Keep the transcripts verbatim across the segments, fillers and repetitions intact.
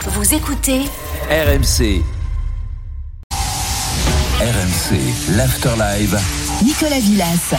Vous écoutez R M C. R M C, l'Afterlive. Nicolas Villas.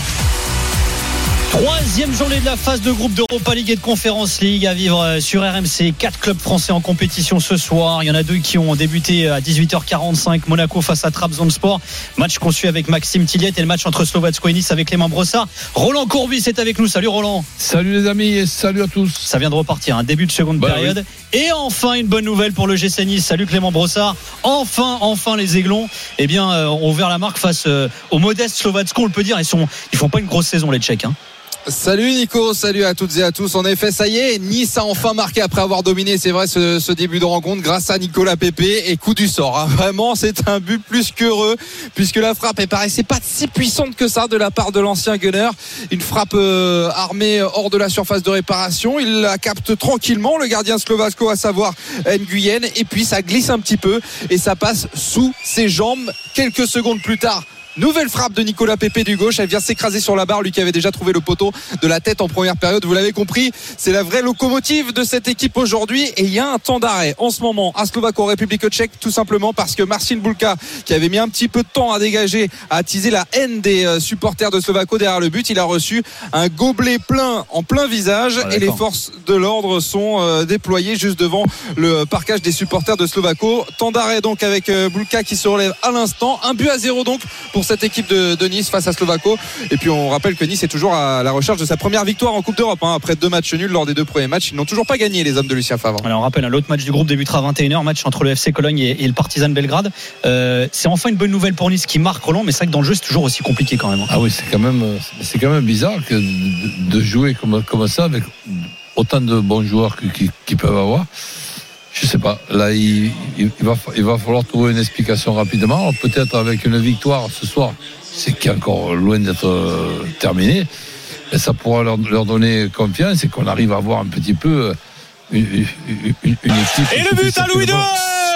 Troisième journée de la phase de groupe d'Europa League et de Conference League à vivre sur R M C. Quatre clubs français en compétition ce soir. Il y en a deux qui ont débuté à dix-huit heures quarante-cinq. Monaco face à Trabzonspor. Match qu'on suit avec Maxime Tilliette et le match entre Slovatsko et Nice avec Clément Brossard. Roland Courbis est avec nous. Salut Roland. Salut les amis et salut à tous. Ça vient de repartir, un début de seconde bah période. Oui. Et enfin une bonne nouvelle pour le G C Nice. Salut Clément Brossard. Enfin, enfin les Aiglons, eh bien, euh, ont ouvert la marque face euh, aux modestes Slovatsko, on le peut dire. Ils sont, ils font pas une grosse saison les Tchèques. Hein. Salut Nico, salut à toutes et à tous. En effet, ça y est, Nice a enfin marqué après avoir dominé, c'est vrai, ce, ce début de rencontre grâce à Nicolas Pepe et coup du sort. Hein. Vraiment, c'est un but plus qu'heureux puisque la frappe, elle paraissait pas si puissante que ça de la part de l'ancien Gunner. Une frappe euh, armée hors de la surface de réparation. Il la capte tranquillement, le gardien slovaco, à savoir Nguyen, et puis ça glisse un petit peu et ça passe sous ses jambes. Quelques secondes plus tard, nouvelle frappe de Nicolas Pepe du gauche, elle vient s'écraser sur la barre, lui qui avait déjà trouvé le poteau de la tête en première période. Vous l'avez compris, c'est la vraie locomotive de cette équipe aujourd'hui et il y a un temps d'arrêt en ce moment à Slovako, République tchèque, tout simplement parce que Marcin Bulka, qui avait mis un petit peu de temps à dégager, a attisé la haine des supporters de Slovako derrière le but. Il a reçu un gobelet plein en plein visage ah, et les forces de l'ordre sont euh, déployées juste devant le parquage des supporters de Slovako. Temps d'arrêt donc avec euh, Bulka qui se relève à l'instant, un but à zéro donc pour cette équipe de, de Nice face à Slovako. Et puis on rappelle que Nice est toujours à la recherche de sa première victoire en Coupe d'Europe hein. Après deux matchs nuls lors des deux premiers matchs, ils n'ont toujours pas gagné, les hommes de Lucien Favre. Alors on rappelle, l'autre match du groupe débutera à vingt et une heures, match entre le F C Cologne et, et le Partizan Belgrade. euh, c'est enfin une bonne nouvelle pour Nice qui marque, Roland, mais c'est vrai que dans le jeu c'est toujours aussi compliqué quand même hein. Ah oui, c'est quand même, c'est quand même bizarre que de, de jouer comme, comme ça avec autant de bons joueurs qu'ils qui peuvent avoir. Je sais pas, là il, il, va, il va falloir trouver une explication rapidement. Alors, peut-être avec une victoire ce soir, c'est qui est encore loin d'être euh, terminé, mais ça pourra leur, leur donner confiance et qu'on arrive à avoir un petit peu une, une, une, une équipe. Et le but à Louis deux,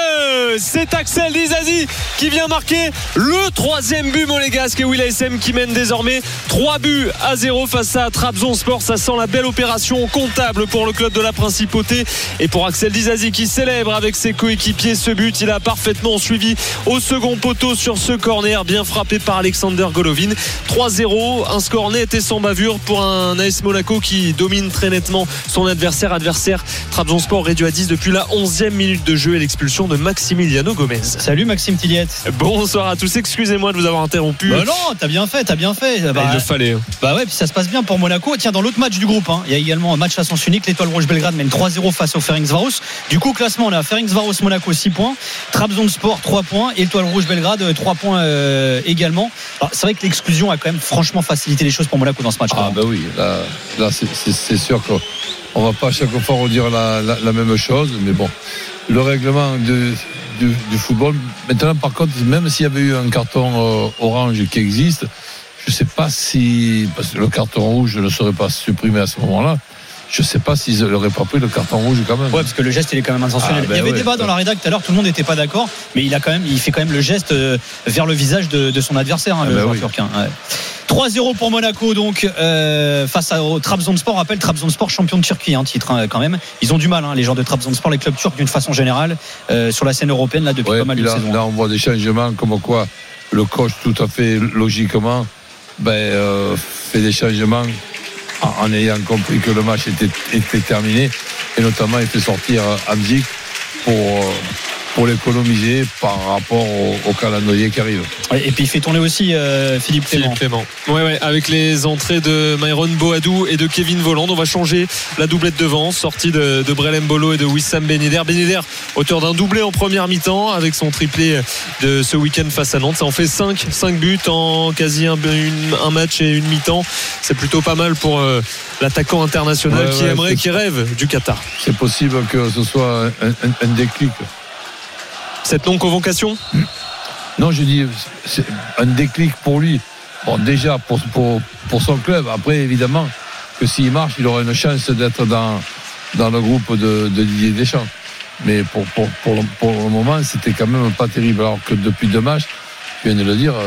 c'est Axel Disasi qui vient marquer le troisième but monégasque et Will A S M qui mène désormais trois buts à zéro face à Trabzonspor. Ça sent la belle opération comptable pour le club de la Principauté et pour Axel Disasi qui célèbre avec ses coéquipiers ce but. Il a parfaitement suivi au second poteau sur ce corner bien frappé par Alexander Golovin. trois zéro, un score net et sans bavure pour un A S Monaco qui domine très nettement son adversaire adversaire Trabzonspor réduit à dix depuis la onzième minute de jeu et l'expulsion de Maximiliano Gomez. Salut Maxime Tilliette. Bonsoir à tous, excusez-moi de vous avoir interrompu. Bah non, t'as bien fait, t'as bien fait. Bah, il le fallait. Bah ouais, puis ça se passe bien pour Monaco. Tiens, dans l'autre match du groupe, hein, il y a également un match à sens unique. L'Étoile Rouge Belgrade mène trois zéro face au Ferencváros. Du coup, classement, on a Ferencváros Monaco six points, Trabzonspor trois points et l'Étoile Rouge Belgrade trois points euh, également. Alors, c'est vrai que l'exclusion a quand même franchement facilité les choses pour Monaco dans ce match. Ah bah oui, là, là c'est, c'est, c'est sûr qu'on va pas à chaque fois redire la, la, la même chose, mais bon, le règlement de Du, du football. Maintenant, par contre, même s'il y avait eu un carton euh, orange qui existe, je ne sais pas si, parce que le carton rouge ne serait pas supprimé à ce moment-là, je ne sais pas s'ils n'auraient pas pris le carton rouge quand même. Ouais, parce que le geste il est quand même intentionnel. Ah, ben il y avait ouais, débat ouais. dans la rédac tout à l'heure, tout le monde n'était pas d'accord, mais il a quand même, il fait quand même le geste euh, vers le visage de, de son adversaire, hein, ah, le ben joueur oui. turc. Ouais. trois zéro pour Monaco donc euh, face au Trabzonspor. On rappelle Trabzonspor champion de Turquie, un titre hein, quand même. Ils ont du mal hein, les joueurs de Trabzonspor, les clubs turcs d'une façon générale euh, sur la scène européenne là depuis ouais, pas mal de là, saisons. Là on voit des changements comme quoi le coach tout à fait logiquement ben, euh, fait des changements en, en ayant compris que le match était, était terminé et notamment il fait sortir Hamzik pour euh, pour l'économiser par rapport au, au calendrier qui arrive. Et puis il fait tourner aussi euh, Philippe Clément. Philippe Clément. Ouais, ouais, avec les entrées de Myron Boadou et de Kevin Volland, on va changer la doublette devant, sortie de, de Brelem Bolo et de Wissam Ben Yedder. Ben Yedder, auteur d'un doublé en première mi-temps avec son triplé de ce week-end face à Nantes. Ça en fait cinq, cinq buts en quasi un, une, un match et une mi-temps. C'est plutôt pas mal pour euh, l'attaquant international ouais, qui ouais, aimerait, qui rêve du Qatar. C'est possible que ce soit un, un, un déclic. Cette non-convocation ? Non, je dis, c'est un déclic pour lui. Bon, déjà, pour, pour, pour son club. Après, évidemment, que s'il marche, il aura une chance d'être dans, dans le groupe de, de Didier Deschamps. Mais pour, pour, pour, le, pour le moment, c'était quand même pas terrible. Alors que depuis deux matchs, tu viens de le dire,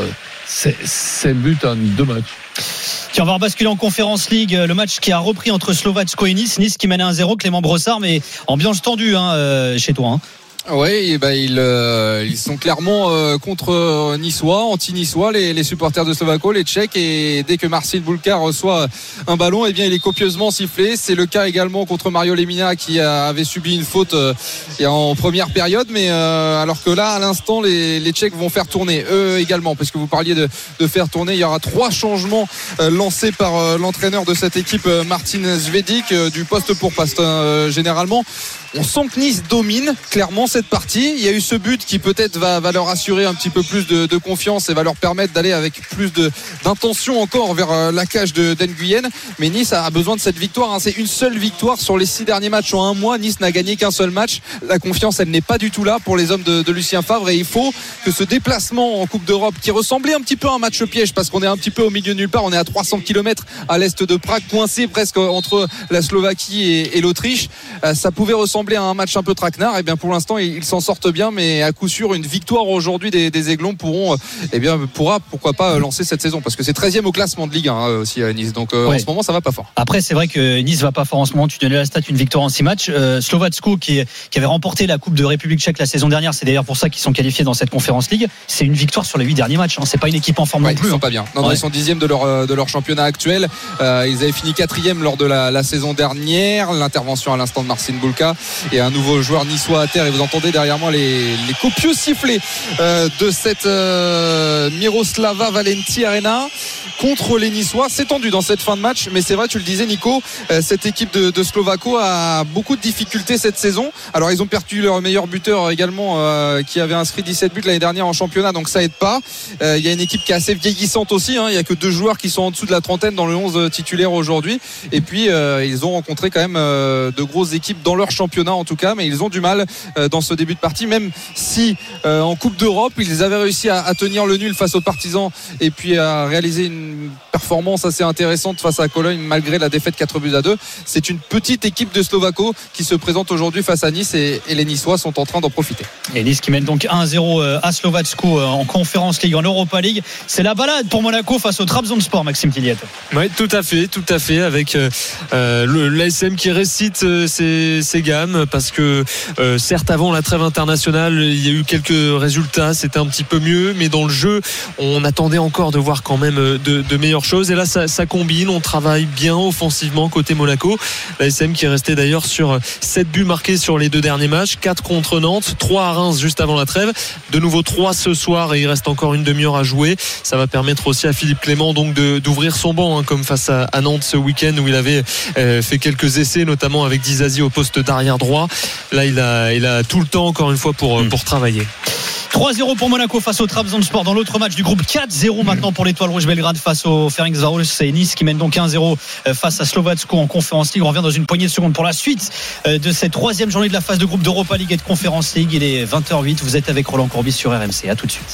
c'est, c'est un but en deux matchs. Tiens, on va rebasculer en Conférence League, le match qui a repris entre Slovatsko et Nice. Nice qui mène à un zéro, Clément Brossard, mais ambiance tendue hein, euh, chez toi. Hein. Oui, bah ils, euh, ils sont clairement euh, contre euh, Niçois, anti-Niçois, les, les supporters de Slovako, les Tchèques. Et dès que Marcin Bulka reçoit un ballon, eh bien il est copieusement sifflé. C'est le cas également contre Mario Lemina qui a, avait subi une faute euh, en première période. Mais euh, alors que là, à l'instant, les, les Tchèques vont faire tourner eux également, parce que vous parliez de, de faire tourner. Il y aura trois changements euh, lancés par euh, l'entraîneur de cette équipe, euh, Martin Zvedik, euh, du poste pour poste. Euh, généralement, on sent que Nice domine clairement cette partie. Il y a eu ce but qui peut-être va, va leur assurer un petit peu plus de, de confiance et va leur permettre d'aller avec plus de, d'intention encore vers la cage de d'Nguyen. Mais Nice a besoin de cette victoire. C'est une seule victoire sur les six derniers matchs en un mois. Nice n'a gagné qu'un seul match. La confiance, elle n'est pas du tout là pour les hommes de, de Lucien Favre. Et il faut que ce déplacement en Coupe d'Europe, qui ressemblait un petit peu à un match piège, parce qu'on est un petit peu au milieu de nulle part, on est à trois cents kilomètres à l'est de Prague, coincé presque entre la Slovaquie et, et l'Autriche, ça pouvait ressembler à un match un peu traquenard. Et bien pour l'instant ils, ils s'en sortent bien, mais à coup sûr une victoire aujourd'hui des, des Aiglons pourront et bien pourra pourquoi pas lancer cette saison, parce que c'est treizième au classement de Ligue un hein, aussi à Nice, donc euh, ouais. En ce moment ça va pas fort. Après c'est vrai que Nice va pas fort en ce moment. Tu donnais la stat, une victoire en six matchs. euh, Slovatsko qui, qui avait remporté la Coupe de République tchèque la saison dernière, c'est d'ailleurs pour ça qu'ils sont qualifiés dans cette Conférence League. C'est une victoire sur les huit derniers matchs hein. C'est pas une équipe en forme ouais, non plus. Ils sont hein. pas bien. Non, non, ouais. Ils sont dixième de leur de leur championnat actuel. Euh, ils avaient fini quatrième lors de la, la saison dernière. L'intervention à l'instant de Marcin Bulka et un nouveau joueur niçois à terre. Et vous entendez derrière moi les, les copieux sifflets euh, de cette euh, Miroslava Valenti Arena contre les Niçois. C'est tendu dans cette fin de match, mais c'est vrai, tu le disais Nico, euh, cette équipe de, de Slovako a beaucoup de difficultés cette saison. Alors ils ont perdu leur meilleur buteur également, euh, qui avait inscrit dix-sept buts l'année dernière en championnat, donc ça aide pas. Il euh, y a une équipe qui est assez vieillissante aussi, hein. Il y a que deux joueurs qui sont en dessous de la trentaine dans le onze titulaire aujourd'hui. Et puis euh, ils ont rencontré quand même euh, de grosses équipes dans leur championnat en tout cas, mais ils ont du mal euh, dans ce début de partie, même si euh, en Coupe d'Europe ils avaient réussi à, à tenir le nul face aux Partisans et puis à réaliser une performance assez intéressante face à Cologne malgré la défaite quatre buts à deux. C'est une petite équipe de Slovako qui se présente aujourd'hui face à Nice, et, et les Niçois sont en train d'en profiter. Et Nice qui mène donc un zéro à Slovatsko en Conférence League, en Europa League. C'est la balade pour Monaco face au Trabzonspor, Maxime Tilliette. Oui, tout à fait, tout à fait, avec euh, le, l'A S M qui récite euh, ses, ses gammes, parce que euh, certes avant la trêve internationale il y a eu quelques résultats, c'était un petit peu mieux, mais dans le jeu on attendait encore de voir quand même de, de meilleures choses, et là ça, ça combine, on travaille bien offensivement côté Monaco. L'A S M qui est resté d'ailleurs sur sept buts marqués sur les deux derniers matchs, quatre contre Nantes, trois à Reims juste avant la trêve, de nouveau trois ce soir, et il reste encore une demi-heure à jouer. Ça va permettre aussi à Philippe Clément donc de, d'ouvrir son banc, hein, comme face à, à Nantes ce week-end où il avait euh, fait quelques essais, notamment avec Dizazi au poste d'arrière droit. Là il a, il a tout le temps encore une fois pour, mmh. pour travailler. trois zéro pour Monaco face au Trabzonspor dans l'autre match du groupe. Quatre zéro maintenant pour l'Étoile Rouge Belgrade face au Ferencváros. C'est Nice qui mène donc un zéro face à Slovatsko en Conférence League. On revient dans une poignée de secondes pour la suite de cette troisième journée de la phase de groupe d'Europa League et de Conférence League. Il est vingt heures huit, vous êtes avec Roland Courbis sur R M C. A tout de suite.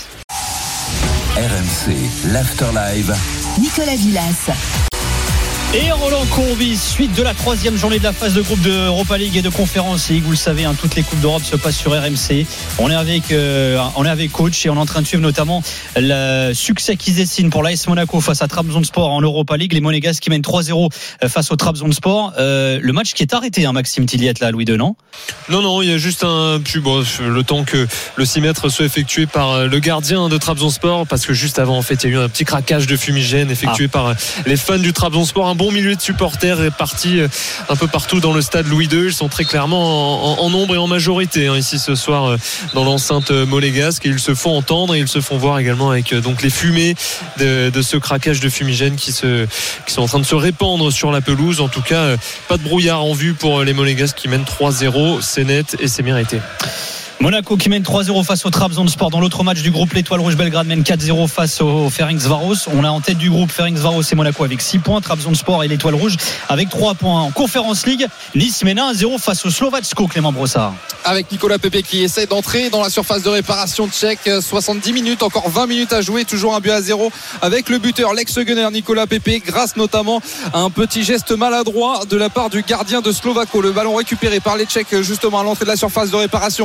R M C, l'Afterlive. Nicolas Villas. Et Roland Courbis, suite de la troisième journée de la phase de groupe de Europa League et de Conférence League. Vous le savez, hein, toutes les coupes d'Europe se passent sur R M C. On est avec, euh, on est avec coach et on est en train de suivre notamment le succès qui se dessine pour l'A S Monaco face à Trabzonspor en Europa League. Les Monégasques qui mènent trois zéro face au Trabzonspor. Euh, le match qui est arrêté, hein, Maxime Tilliette, là, Louis Denan. Non, non, il y a juste un plus bon, le temps que le six mètres soit effectué par le gardien de Trabzonspor, parce que juste avant, en fait, il y a eu un petit craquage de fumigène effectué ah. par les fans du Trabzonspor. Un bon milieu de supporters répartis un peu partout dans le stade Louis deux. Ils sont très clairement en, en, en nombre et en majorité, hein, ici ce soir dans l'enceinte monégasque, et ils se font entendre et ils se font voir également avec donc les fumées de, de ce craquage de fumigène qui, se, qui sont en train de se répandre sur la pelouse. En tout cas, pas de brouillard en vue pour les Monégasques qui mènent trois zéro. C'est net et c'est mérité. Monaco qui mène trois zéro face au Trabzonspor. Dans l'autre match du groupe, l'Étoile Rouge Belgrade mène quatre zéro face au Ferencváros. On a en tête du groupe Ferencváros et Monaco avec six points, Trabzonspor et l'Étoile Rouge avec trois points. En Conférence League, Nice mène un zéro face au Slovatsko, Clément Brossard. Avec Nicolas Pepe qui essaie d'entrer dans la surface de réparation tchèque. soixante-dix minutes, encore vingt minutes à jouer, toujours un but à zéro avec le buteur, l'ex-gunner Nicolas Pepe, grâce notamment à un petit geste maladroit de la part du gardien de Slovako. Le ballon récupéré par les Tchèques justement à l'entrée de la surface de réparation. Nice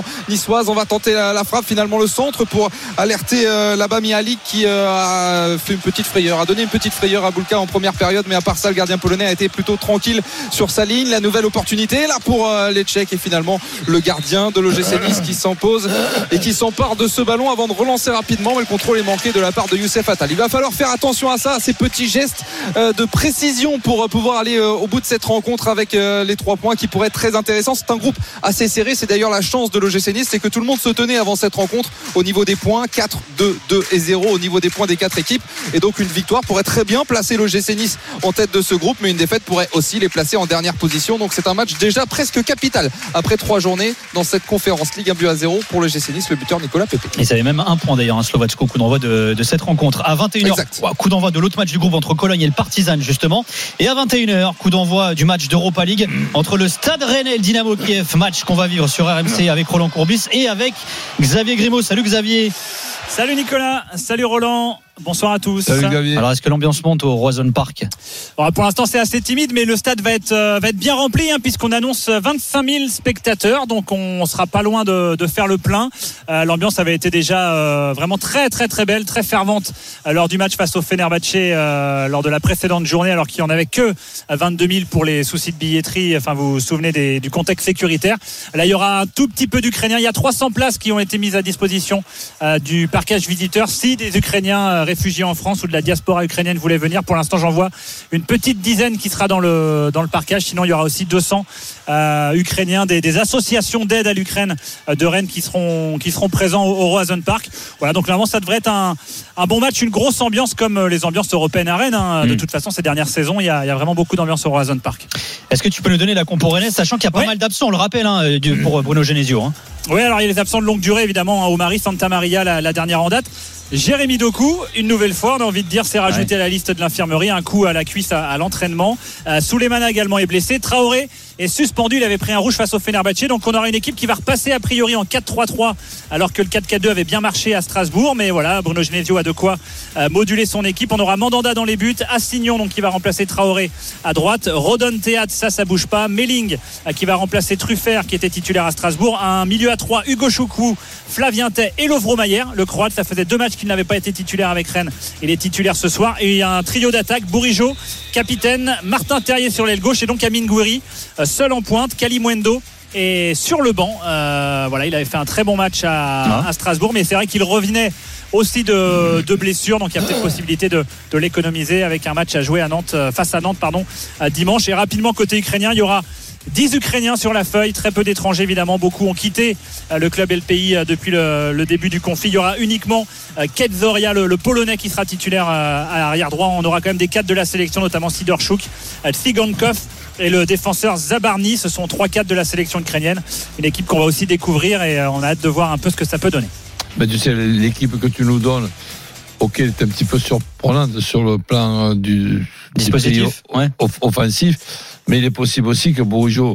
niçoise. On va tenter la, la frappe, finalement le centre pour alerter euh, là-bas Mialik qui euh, a fait une petite frayeur, a donné une petite frayeur à Boulka en première période, mais à part ça le gardien polonais a été plutôt tranquille sur sa ligne. La nouvelle opportunité là pour euh, les Tchèques et finalement le gardien de l'O G C Nice qui s'impose et qui s'empare de ce ballon avant de relancer rapidement, mais le contrôle est manqué de la part de Youssef Attal. Il va falloir faire attention à ça, à ces petits gestes euh, de précision pour euh, pouvoir aller euh, au bout de cette rencontre avec euh, les trois points qui pourraient être très intéressants. C'est un groupe assez serré, c'est d'ailleurs la chance de l'O G C Nice, c'est que tout le monde se tenait avant cette rencontre au niveau des points, quatre, deux, deux et zéro au niveau des points des quatre équipes, et donc une victoire pourrait très bien placer l'O G C Nice en tête de ce groupe, mais une défaite pourrait aussi les placer en dernière position. Donc c'est un match déjà presque capital après trois journées dans cette conférence Ligue, un but à zéro pour l'O G C Nice, le buteur Nicolas Pepe. Et ça avait même un point d'ailleurs, un Slovatsko, coup d'envoi de, de cette rencontre à vingt et une heures. Exact. Coup d'envoi de l'autre match du groupe entre Cologne et le Partizan justement, et à vingt et une heures coup d'envoi du match d'Europa League entre le Stade Rennais et le Dynamo Kiev, match qu'on va vivre sur R M C avec Roland Courbis et avec Xavier Grimaud. Salut Xavier. Salut Nicolas, salut Roland. Bonsoir à tous. Salut Xavier. Alors est-ce que l'ambiance monte au Roazhon Park? Alors, pour l'instant c'est assez timide, mais le stade va être, euh, va être bien rempli hein, puisqu'on annonce vingt-cinq mille spectateurs, donc on sera pas loin de, de faire le plein. Euh, l'ambiance avait été déjà euh, vraiment très très très belle, très fervente euh, lors du match face au Fenerbahçe euh, lors de la précédente journée, alors qu'il n'y en avait que vingt-deux mille pour les soucis de billetterie. Enfin, vous vous souvenez des, du contexte sécuritaire. Là il y aura un tout petit peu d'Ukrainiens, il y a trois cents places qui ont été mises à disposition euh, du parquage visiteur si des Ukrainiens euh, réfugiés en France ou de la diaspora ukrainienne voulaient venir. Pour l'instant j'en vois une petite dizaine qui sera dans le, dans le parquage. Sinon il y aura aussi deux cents euh, Ukrainiens, des, des associations d'aide à l'Ukraine euh, de Rennes qui seront, qui seront présents au, au Roazhon Park. Voilà, donc normalement ça devrait être un, un bon match, une grosse ambiance comme les ambiances européennes à Rennes hein. mmh. De toute façon ces dernières saisons il y a, il y a vraiment beaucoup d'ambiance au Roazhon Park. Est-ce que tu peux nous donner la compo rennaise, sachant qu'il y a pas ouais. mal d'absents, on le rappelle hein, pour Bruno Genesio hein. Oui, alors il y a les absents de longue durée évidemment, hein, Omari, Santa Maria la, la dernière en date. Jérémy Doku, une nouvelle fois, on a envie de dire, c'est rajouté ouais. à la liste de l'infirmerie, un coup à la cuisse à, à l'entraînement. Euh, Souleymana également est blessé. Traoré est suspendu, il avait pris un rouge face au Fenerbahçe, donc on aura une équipe qui va repasser a priori en quatre trois trois, alors que le quatre quatre deux avait bien marché à Strasbourg. Mais voilà, Bruno Genesio a de quoi euh, moduler son équipe. On aura Mandanda dans les buts, Assignon donc qui va remplacer Traoré à droite, Rodon Théâtre, ça ça bouge pas, Melling euh, qui va remplacer Truffert qui était titulaire à Strasbourg, un milieu à trois, Hugo Choukou, Flavien Tay et Lovro Mayer, le Croate. Ça faisait deux matchs qu'il n'avait pas été titulaire avec Rennes, il est titulaire ce soir. Et il y a un trio d'attaque, Bourigeaud capitaine, Martin Terrier sur l'aile gauche et donc Amine Gouiri euh, seul en pointe, Kalimwendo et sur le banc. Euh, voilà, il avait fait un très bon match à, ah. à Strasbourg, mais c'est vrai qu'il revenait aussi de, de blessures, donc il y a peut-être possibilité de, de l'économiser avec un match à jouer à Nantes, face à Nantes pardon, dimanche. Et rapidement côté ukrainien, il y aura dix Ukrainiens sur la feuille, très peu d'étrangers évidemment, beaucoup ont quitté le club et le pays depuis le, le début du conflit. Il y aura uniquement Kate Zoria, le, le Polonais qui sera titulaire à l'arrière droit. On aura quand même des cadres de la sélection, notamment Sidorchuk, Tsigankov et le défenseur Zabarny. Ce sont trois cadres de la sélection ukrainienne, une équipe qu'on va aussi découvrir et on a hâte de voir un peu ce que ça peut donner. Mais tu sais, l'équipe que tu nous donnes, ok, elle est un petit peu surprenante sur le plan du dispositif du ouais. off- offensif, mais il est possible aussi que Bourigeaud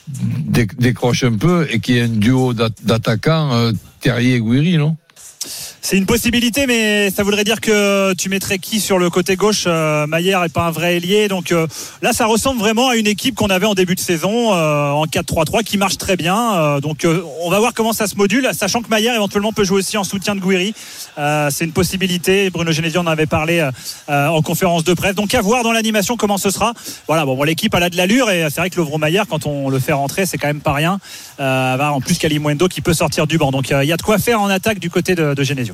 dé- décroche un peu et qu'il y ait un duo d'attaquants euh, Terrier et Gouiri, non? C'est une possibilité, mais ça voudrait dire que tu mettrais qui sur le côté gauche? euh, Maillère n'est pas un vrai ailier, donc euh, là ça ressemble vraiment à une équipe qu'on avait en début de saison euh, en quatre trois trois qui marche très bien. Euh, donc euh, on va voir comment ça se module, sachant que Maillère éventuellement peut jouer aussi en soutien de Gouiri. Euh, c'est une possibilité. Bruno Genesio en avait parlé euh, en conférence de presse. Donc à voir dans l'animation comment ce sera. Voilà, bon, bon l'équipe elle a de l'allure et c'est vrai que Lovro Maillère, quand on le fait rentrer, c'est quand même pas rien. Euh, en plus Kalimwendo qui peut sortir du banc. Donc il euh, y a de quoi faire en attaque du côté de, de Genesio.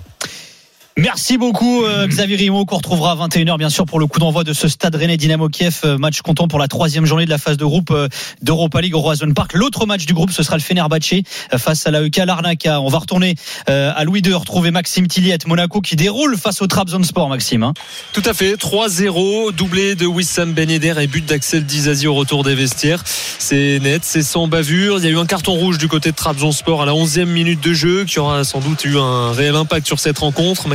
Merci beaucoup euh, Xavier Grimaud, qu'on retrouvera à vingt et une heures bien sûr pour le coup d'envoi de ce Stade Rennais Dynamo Kiev, euh, match comptant pour la troisième journée de la phase de groupe euh, d'Europa League au Roazhon Park. L'autre match du groupe, ce sera le Fenerbahçe euh, face à l'A E K Larnaca. On va retourner euh, à Louis deux, retrouver Maxime Tilliet, Monaco qui déroule face au Trabzonspor. Maxime hein. Tout à fait, trois zéro, doublé de Wissam Ben Yedder et but d'Axel Dizazi au retour des vestiaires. C'est net, c'est sans bavure. Il y a eu un carton rouge du côté de Trabzonspor à la onzième minute de jeu qui aura sans doute eu un réel impact sur cette rencontre. Maxime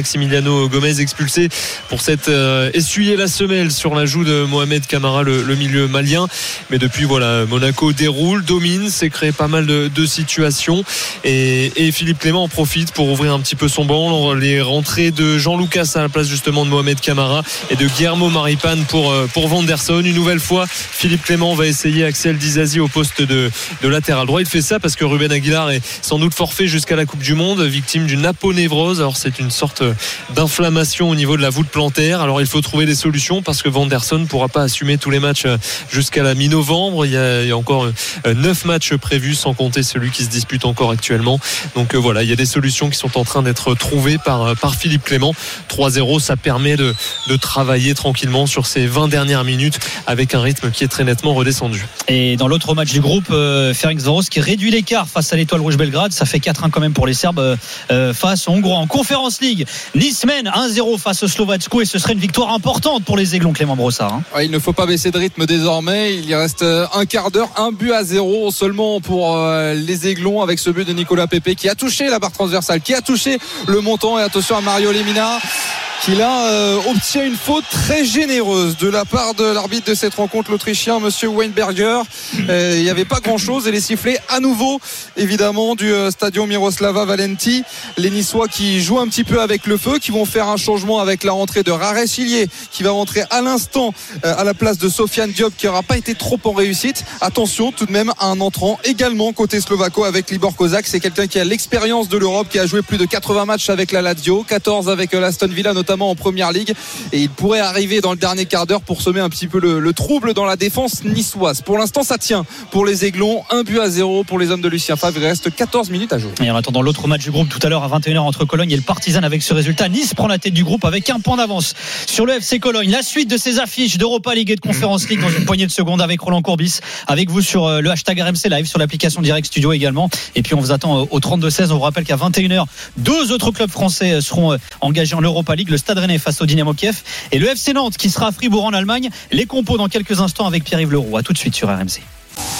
Maximiliano Gomez expulsé pour s'être euh, essuyé la semelle sur la joue de Mohamed Camara, le, le milieu malien. Mais depuis, voilà, Monaco déroule, domine, s'est créé pas mal de, de situations et, et Philippe Clément en profite pour ouvrir un petit peu son banc. Les rentrées de Jean Lucas à la place justement de Mohamed Camara et de Guillermo Maripane pour, pour Vanderson. Une nouvelle fois, Philippe Clément va essayer Axel Dizazi au poste de, de latéral droit. Il fait ça parce que Ruben Aguilar est sans doute forfait jusqu'à la Coupe du Monde, victime d'une aponévrose. Alors c'est une sorte d'inflammation au niveau de la voûte plantaire. Alors il faut trouver des solutions parce que Vanderson ne pourra pas assumer tous les matchs jusqu'à la mi-novembre. Il y a, il y a encore neuf matchs prévus sans compter celui qui se dispute encore actuellement. Donc euh, voilà, il y a des solutions qui sont en train d'être trouvées par, par Philippe Clément. trois zéro, ça permet de, de travailler tranquillement sur ces vingt dernières minutes avec un rythme qui est très nettement redescendu. Et dans l'autre match du groupe, euh, Ferencváros qui réduit l'écart face à l'Étoile Rouge Belgrade. Ça fait quatre un quand même pour les Serbes euh, face aux Hongrois. En Conference League, Nice mène un zéro face au Slovatsko et ce serait une victoire importante pour les Aiglons, Clément Brossard. Hein. Ouais, il ne faut pas baisser de rythme désormais. Il y reste un quart d'heure, un but à zéro seulement pour euh, les Aiglons avec ce but de Nicolas Pepe qui a touché la barre transversale, qui a touché le montant. Et attention à Mario Lemina qui là euh, obtient une faute très généreuse de la part de l'arbitre de cette rencontre, l'Autrichien monsieur Weinberger. Euh, il n'y avait pas grand chose et les sifflets à nouveau évidemment du euh, Stadion Miroslava Valenti. Les Niçois qui jouent un petit peu avec le feu, qui vont faire un changement avec la rentrée de Rares Hillier qui va rentrer à l'instant euh, à la place de Sofiane Diop qui n'aura pas été trop en réussite. Attention tout de même à un entrant également côté slovaco avec Libor Kozak. C'est quelqu'un qui a l'expérience de l'Europe, qui a joué plus de quatre-vingts matchs avec la Lazio, quatorze avec euh, l'Aston Villa notamment en première ligue, et il pourrait arriver dans le dernier quart d'heure pour semer un petit peu le, le trouble dans la défense niçoise. Pour l'instant ça tient pour les Aiglons, un but à zéro pour les hommes de Lucien Favre. Il reste quatorze minutes à jouer. Et en attendant l'autre match du groupe tout à l'heure à vingt et une heures entre Cologne et le Partizan, avec ce résultat, Nice prend la tête du groupe avec un point d'avance sur le F C Cologne. La suite de ces affiches d'Europa League et de Conference League dans une poignée de secondes avec Roland Courbis, avec vous sur le hashtag R M C Live, sur l'application Direct Studio également. Et puis on vous attend au trente-deux seize. On vous rappelle qu'à vingt et une heures, deux autres clubs français seront engagés en Europa League, le Stade Rennais face au Dynamo Kiev et le F C Nantes qui sera à Fribourg en Allemagne. Les compos dans quelques instants avec Pierre-Yves Leroux. À tout de suite sur R M C.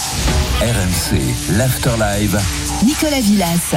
R M C, l'After Live. Nicolas Villas.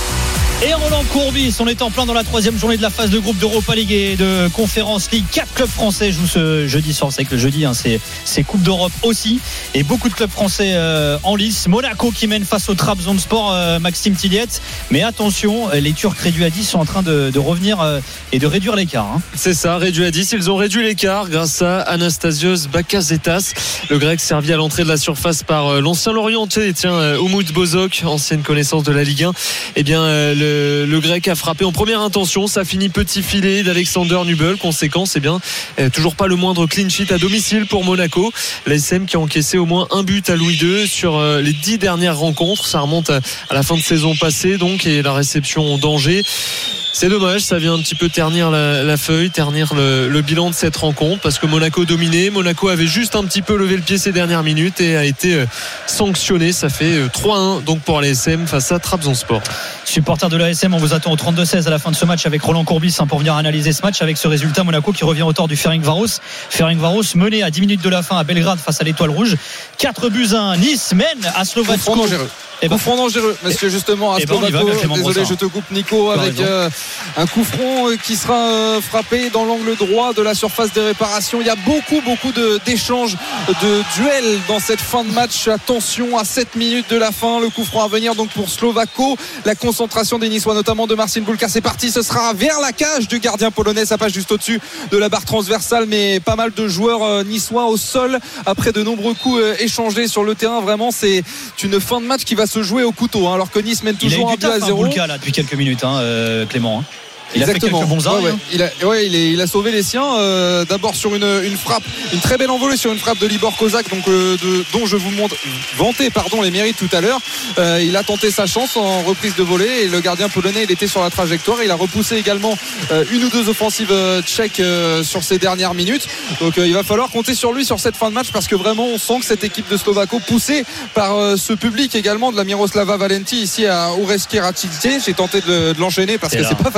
Et Roland Courbis, on est en plein dans la troisième journée de la phase de groupe d'Europa League et de Conference League. Quatre clubs français jouent ce jeudi soir. C'est que le jeudi, hein, c'est, c'est Coupe d'Europe aussi. Et beaucoup de clubs français euh, en lice. Monaco qui mène face au Trabzonspor, euh, Maxime Tilliet. Mais attention, les Turcs réduits à dix sont en train de, de revenir euh, et de réduire l'écart. Hein. C'est ça, réduit à dix. Ils ont réduit l'écart grâce à Anastasios Bakasetas, le grec servi à l'entrée de la surface par euh, l'ancien Lorientais, tiens, euh, Umut Bozok, ancienne connaissance de la Ligue un. Eh bien, euh, le Le, le grec a frappé en première intention, ça finit petit filet d'Alexander Nubel. Conséquence, eh bien, euh, toujours pas le moindre clean sheet à domicile pour Monaco. L'A S M qui a encaissé au moins un but à Louis deux sur euh, les dix dernières rencontres. Ça remonte à, à la fin de saison passée, donc, et la réception en danger. C'est dommage, ça vient un petit peu ternir la, la feuille, ternir le, le bilan de cette rencontre, parce que Monaco dominait. Monaco avait juste un petit peu levé le pied ces dernières minutes et a été euh, sanctionné. Ça fait euh, trois un donc pour l'A S M face à Trabzonspor. Supporters de l'A S M, on vous attend au trente-deux seize à la fin de ce match avec Roland Courbis, hein, pour venir analyser ce match avec ce résultat. Monaco qui revient au tort du Ferencváros. Ferencváros mené à dix minutes de la fin à Belgrade face à l'Étoile Rouge. quatre buts à un. Nice mène à Slovatsko. Et ben, coup franc dangereux, monsieur, justement, à Slovaco. Désolé, je te coupe, Nico, avec euh, un coup franc qui sera euh, frappé dans l'angle droit de la surface des réparations. Il y a beaucoup, beaucoup de, d'échanges, de duels dans cette fin de match. Attention, à sept minutes de la fin, le coup franc à venir donc pour Slovaco. La concentration des Niçois, notamment de Marcin Bulka. C'est parti, ce sera vers la cage du gardien polonais. Ça passe juste au-dessus de la barre transversale, mais pas mal de joueurs euh, niçois au sol après de nombreux coups euh, échangés sur le terrain. Vraiment, c'est une fin de match qui va se jouer au couteau, hein, alors que Nice mène toujours un but à zéro. Il a eu du taf, hein, Bulka, là, depuis quelques minutes, hein, euh, Clément. Hein. Il Exactement. a fait quelques bons arrêts. Ouais, ouais. Il, a, ouais, il, est, il a sauvé les siens. Euh, d'abord sur une, une frappe, une très belle envolée sur une frappe de Libor Kozak, donc euh, de, dont je vous montre vanter pardon les mérites tout à l'heure. Euh, il a tenté sa chance en reprise de volée et le gardien polonais il était sur la trajectoire. Il a repoussé également euh, une ou deux offensives euh, tchèques euh, sur ces dernières minutes. Donc euh, il va falloir compter sur lui sur cette fin de match parce que vraiment on sent que cette équipe de Slovako poussée par euh, ce public également de la Miroslava Valenti ici à Ureski Račice. J'ai tenté de, de l'enchaîner parce c'est que là. C'est pas facile ici.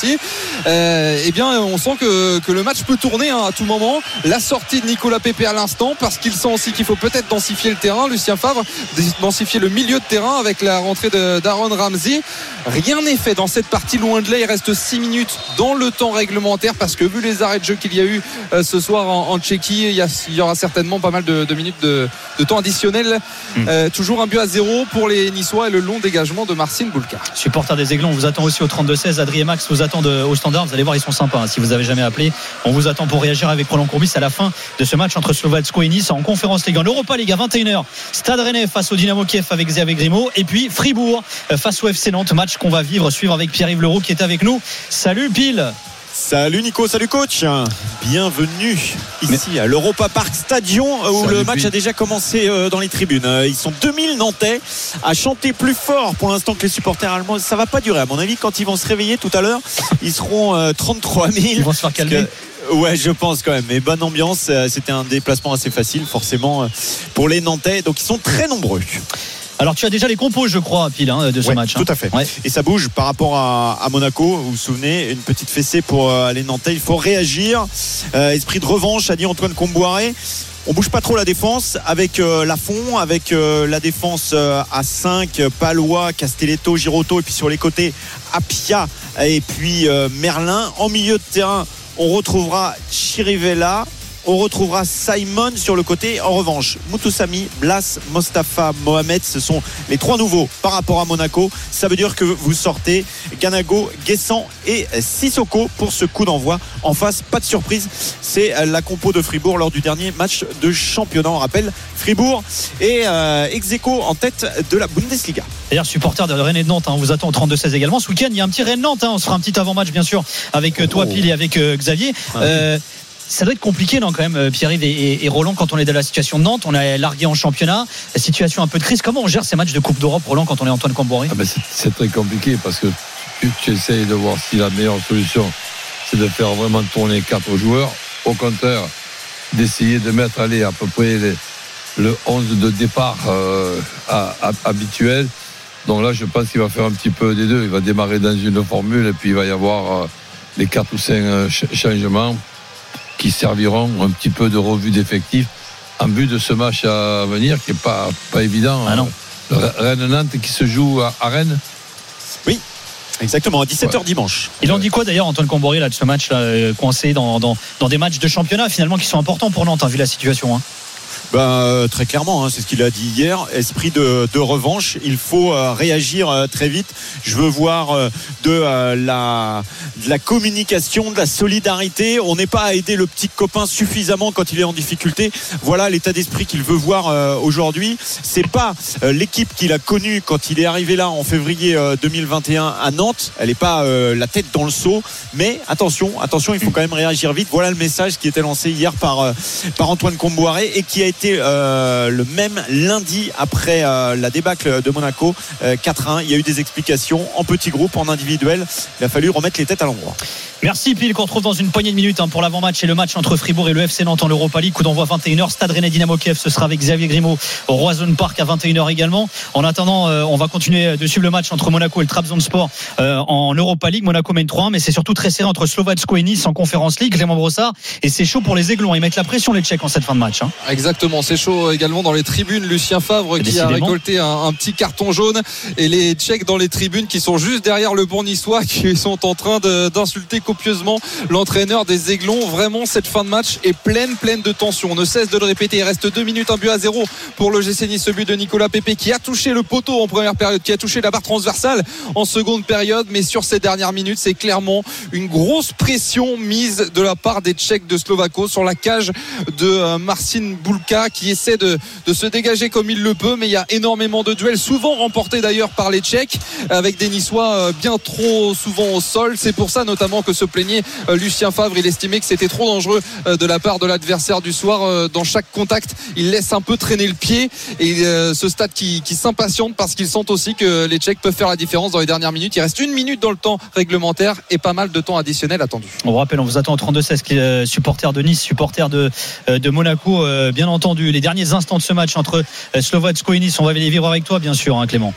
coéquipiers. Euh, eh bien, on sent que, que le match peut tourner hein, à tout moment. La sortie de Nicolas Pepe à l'instant, parce qu'il sent aussi qu'il faut peut-être densifier le terrain. Lucien Favre, densifier le milieu de terrain avec la rentrée de, d'Aaron Ramsey. Rien n'est fait dans cette partie, loin de là. Il reste six minutes dans le temps réglementaire, parce que vu les arrêts de jeu qu'il y a eu euh, ce soir en, en Tchéquie, il y, a, il y aura certainement pas mal de, de minutes de, de temps additionnel. Mmh. Euh, toujours un but à zéro pour les Niçois et le long dégagement de Marcin Bulka. Supporter des Aiglons, on vous attend aussi au trente-deux seize. Adrien Max vous attend de, au standard. Vous allez voir, ils sont sympas. Hein. Si vous avez jamais appelé, on vous attend pour réagir avec Roland Courbis à la fin de ce match entre Slovatsko et Nice en Conférence Ligue. En Europa League à vingt et une heures, Stade Rennais face au Dynamo Kiev avec Xavier Grimaud, et puis Fribourg face au F C Nantes. Match qu'on va vivre, suivre avec Pierre-Yves Leroux qui est avec nous. Salut Pile. Salut Nico, salut coach. Bienvenue ici Mais... à l'Europa Park Stadion où salut le match Pile. A déjà commencé dans les tribunes. Ils sont deux mille Nantais à chanter plus fort pour l'instant que les supporters allemands. Ça va pas durer à mon avis. Quand ils vont se réveiller tout à l'heure, ils seront trente-trois mille. Ils vont se faire calmer. Ouais, je pense quand même. Mais bonne ambiance. C'était un déplacement assez facile forcément pour les Nantais. Donc ils sont très nombreux. Alors tu as déjà les compos, je crois, Pile, hein, de ce ouais, match. Tout hein. à fait. Ouais. Et ça bouge par rapport à, à Monaco. Vous vous souvenez, une petite fessée pour euh, les Nantais. Il faut réagir. Euh, esprit de revanche, a dit Antoine Comboiré. On bouge pas trop la défense avec euh, Lafont, avec euh, la défense euh, à cinq, Palois, Castelletto, Girotto, et puis sur les côtés Apia et puis euh, Merlin. En milieu de terrain, on retrouvera Chirivella. On retrouvera Simon sur le côté. En revanche, Moutoussamy, Blas, Mostafa, Mohamed, ce sont les trois nouveaux par rapport à Monaco. Ça veut dire que vous sortez Ganago, Guessant et Sissoko pour ce coup d'envoi. En face, pas de surprise, c'est la compo de Fribourg lors du dernier match de championnat. On rappelle, Fribourg est euh, ex-aequo en tête de la Bundesliga. D'ailleurs, supporter de Rennes et de Nantes, hein, on vous attend au trente-deux seize également. Ce week-end, il y a un petit Rennes-Nantes. Hein, on se fera un petit avant-match, bien sûr, avec toi, oh. Pile, et avec euh, Xavier. Ah, euh, Ça doit être compliqué, non, quand même, Pierre-Yves et, et Roland, quand on est dans la situation de Nantes. On est largué en championnat, la situation un peu de crise. Comment on gère ces matchs de Coupe d'Europe, Roland, quand on est Antoine Comboiré? ah ben c'est, c'est très compliqué parce que tu, tu essayes de voir si la meilleure solution, c'est de faire vraiment tourner quatre joueurs. Au contraire, d'essayer de mettre aller à peu près les, le onze de départ euh, à, à, habituel. Donc là, je pense qu'il va faire un petit peu des deux. Il va démarrer dans une formule et puis il va y avoir euh, les quatre ou cinq euh, ch- changements qui serviront un petit peu de revue d'effectifs en vue de ce match à venir qui n'est pas, pas évident. Ah non. Rennes-Nantes qui se joue à, à Rennes. Oui, exactement, à dix-sept heures ouais. dimanche. Il en dit quoi d'ailleurs, Antoine Comboiré, là, de ce match là, coincé dans, dans, dans des matchs de championnat finalement qui sont importants pour Nantes, hein, vu la situation hein. Ben, euh, très clairement, hein, c'est ce qu'il a dit hier. Esprit de, de revanche. Il faut euh, réagir euh, très vite. Je veux voir euh, de, euh, la, de la communication, de la solidarité. On n'est pas à aider le petit copain suffisamment quand il est en difficulté. Voilà l'état d'esprit qu'il veut voir euh, aujourd'hui. C'est pas euh, l'équipe qu'il a connue quand il est arrivé là en février euh, deux mille vingt et un à Nantes. Elle n'est pas euh, la tête dans le seau. Mais attention, attention, il faut quand même réagir vite. Voilà le message qui était lancé hier par, euh, par Antoine Comboiré et qui a été Euh, le même lundi après euh, la débâcle de Monaco euh, quatre un. Il y a eu des explications en petits groupes, en individuel. Il a fallu remettre les têtes à l'endroit. Merci Pile, qu'on retrouve dans une poignée de minutes hein, pour l'avant-match et le match entre Fribourg et le F C Nantes en Europa League. Coup d'envoi vingt et une heures, Stade Rennais Dynamo Kiev. Ce sera avec Xavier Grimaud au Roazhon Park à vingt et une heures également. En attendant, euh, on va continuer de suivre le match entre Monaco et le Trabzonspor euh, en Europa League. Monaco mène trois un, mais c'est surtout très serré entre Slovatsko et Nice en Conférence League. Clément Brossard, et c'est chaud pour les Aiglons. Ils mettent la pression, les Tchèques, en cette fin de match. Hein. Exactement, c'est chaud également dans les tribunes. Lucien Favre et qui décidément a récolté un, un petit carton jaune, et les Tchèques dans les tribunes qui sont juste derrière le banc niçois, qui sont en train de, d'insulter copieusement l'entraîneur des Aiglons. Vraiment, cette fin de match est pleine, pleine de tension. On ne cesse de le répéter. Il reste deux minutes, un but à zéro pour le G C Nice. Ce but de Nicolas Pepe qui a touché le poteau en première période, qui a touché la barre transversale en seconde période. Mais sur ces dernières minutes, c'est clairement une grosse pression mise de la part des Tchèques de Slovako sur la cage de euh, Marcin Bulka, qui essaie de, de se dégager comme il le peut. Mais il y a énormément de duels, souvent remportés d'ailleurs par les Tchèques, avec des Niçois euh, bien trop souvent au sol. C'est pour ça notamment que se plaignait euh, Lucien Favre. Il estimait que c'était trop dangereux euh, de la part de l'adversaire du soir. Euh, dans chaque contact, il laisse un peu traîner le pied, et euh, ce stade qui, qui s'impatiente parce qu'ils sentent aussi que les Tchèques peuvent faire la différence dans les dernières minutes. Il reste une minute dans le temps réglementaire et pas mal de temps additionnel attendu. On vous rappelle, on vous attend au trente-deux seize, euh, supporters de Nice, supporters de, euh, de Monaco, euh, bien entendu. Les derniers instants de ce match entre euh, Slovatsko et Nice, on va les vivre avec toi, bien sûr, hein, Clément.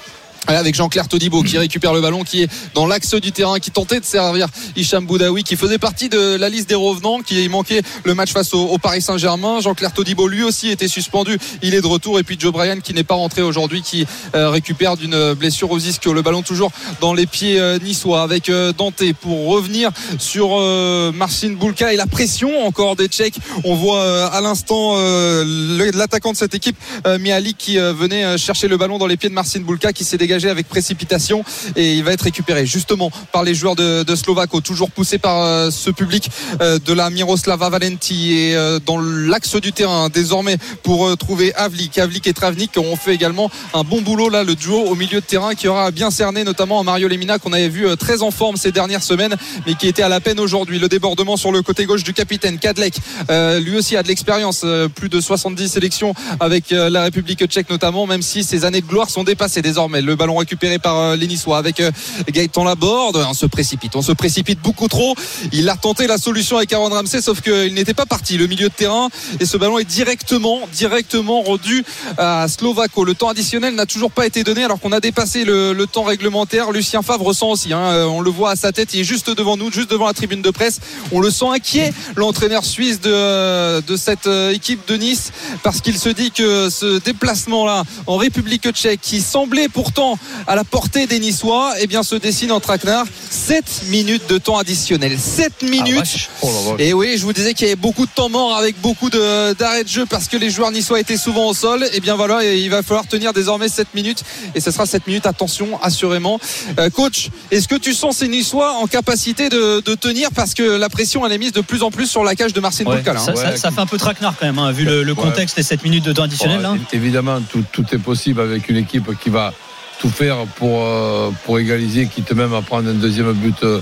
avec Jean-Claire Todibo qui récupère le ballon, qui est dans l'axe du terrain, qui tentait de servir Hicham Boudaoui, qui faisait partie de la liste des revenants, qui manquait le match face au, au Paris Saint-Germain. Jean-Claire Todibo lui aussi était suspendu, il est de retour. Et puis Joe Bryan qui n'est pas rentré aujourd'hui, qui euh, récupère d'une blessure aux ischio. Le ballon toujours dans les pieds euh, niçois avec euh, Dante pour revenir sur euh, Marcin Bulka et la pression encore des Tchèques. On voit euh, à l'instant euh, l'attaquant de cette équipe, euh, Mialik, qui euh, venait euh, chercher le ballon dans les pieds de Marcin Bulka, qui s'est dégagé avec précipitation et il va être récupéré justement par les joueurs de, de Slovako, toujours poussé par euh, ce public euh, de la Miroslava Valenti, et euh, dans l'axe du terrain désormais pour euh, trouver Havlik, Havlik et Travnik ont fait également un bon boulot là, le duo au milieu de terrain qui aura bien cerné notamment Mario Lemina, qu'on avait vu euh, très en forme ces dernières semaines mais qui était à la peine aujourd'hui. Le débordement sur le côté gauche du capitaine Kadlec, euh, lui aussi a de l'expérience, euh, plus de soixante-dix sélections avec euh, la République tchèque notamment, même si ses années de gloire sont dépassées désormais. Le ballon récupéré par euh, les Niçois avec euh, Gaëtan Laborde. On se précipite, on se précipite beaucoup trop. Il a tenté la solution avec Aaron Ramsey, sauf qu'il n'était pas parti, le milieu de terrain, et ce ballon est directement directement rendu à Slovako. Le temps additionnel n'a toujours pas été donné alors qu'on a dépassé le, le temps réglementaire. Lucien Favre ressent aussi, hein, on le voit à sa tête, il est juste devant nous, juste devant la tribune de presse. On le sent inquiet, l'entraîneur suisse de, de cette équipe de Nice, parce qu'il se dit que ce déplacement là en République tchèque, qui semblait pourtant à la portée des Niçois, eh bien se dessine en traquenard. sept minutes de temps additionnel, sept minutes. Ah, oh et oui, je vous disais qu'il y avait beaucoup de temps mort avec beaucoup de, d'arrêts de jeu parce que les joueurs niçois étaient souvent au sol. Et bien voilà, et il va falloir tenir désormais sept minutes, et ce sera sept minutes, attention, assurément. Euh, coach, est-ce que tu sens ces Niçois en capacité de, de tenir, parce que la pression elle est mise de plus en plus sur la cage de Marcin ouais, Bulka, hein. ça, ça, ça fait un peu traquenard quand même, hein, vu le, le contexte ouais. des sept minutes de temps additionnel. Ouais, là. Évidemment, tout, tout est possible avec une équipe qui va tout faire pour, euh, pour égaliser, quitte même à prendre un deuxième but euh,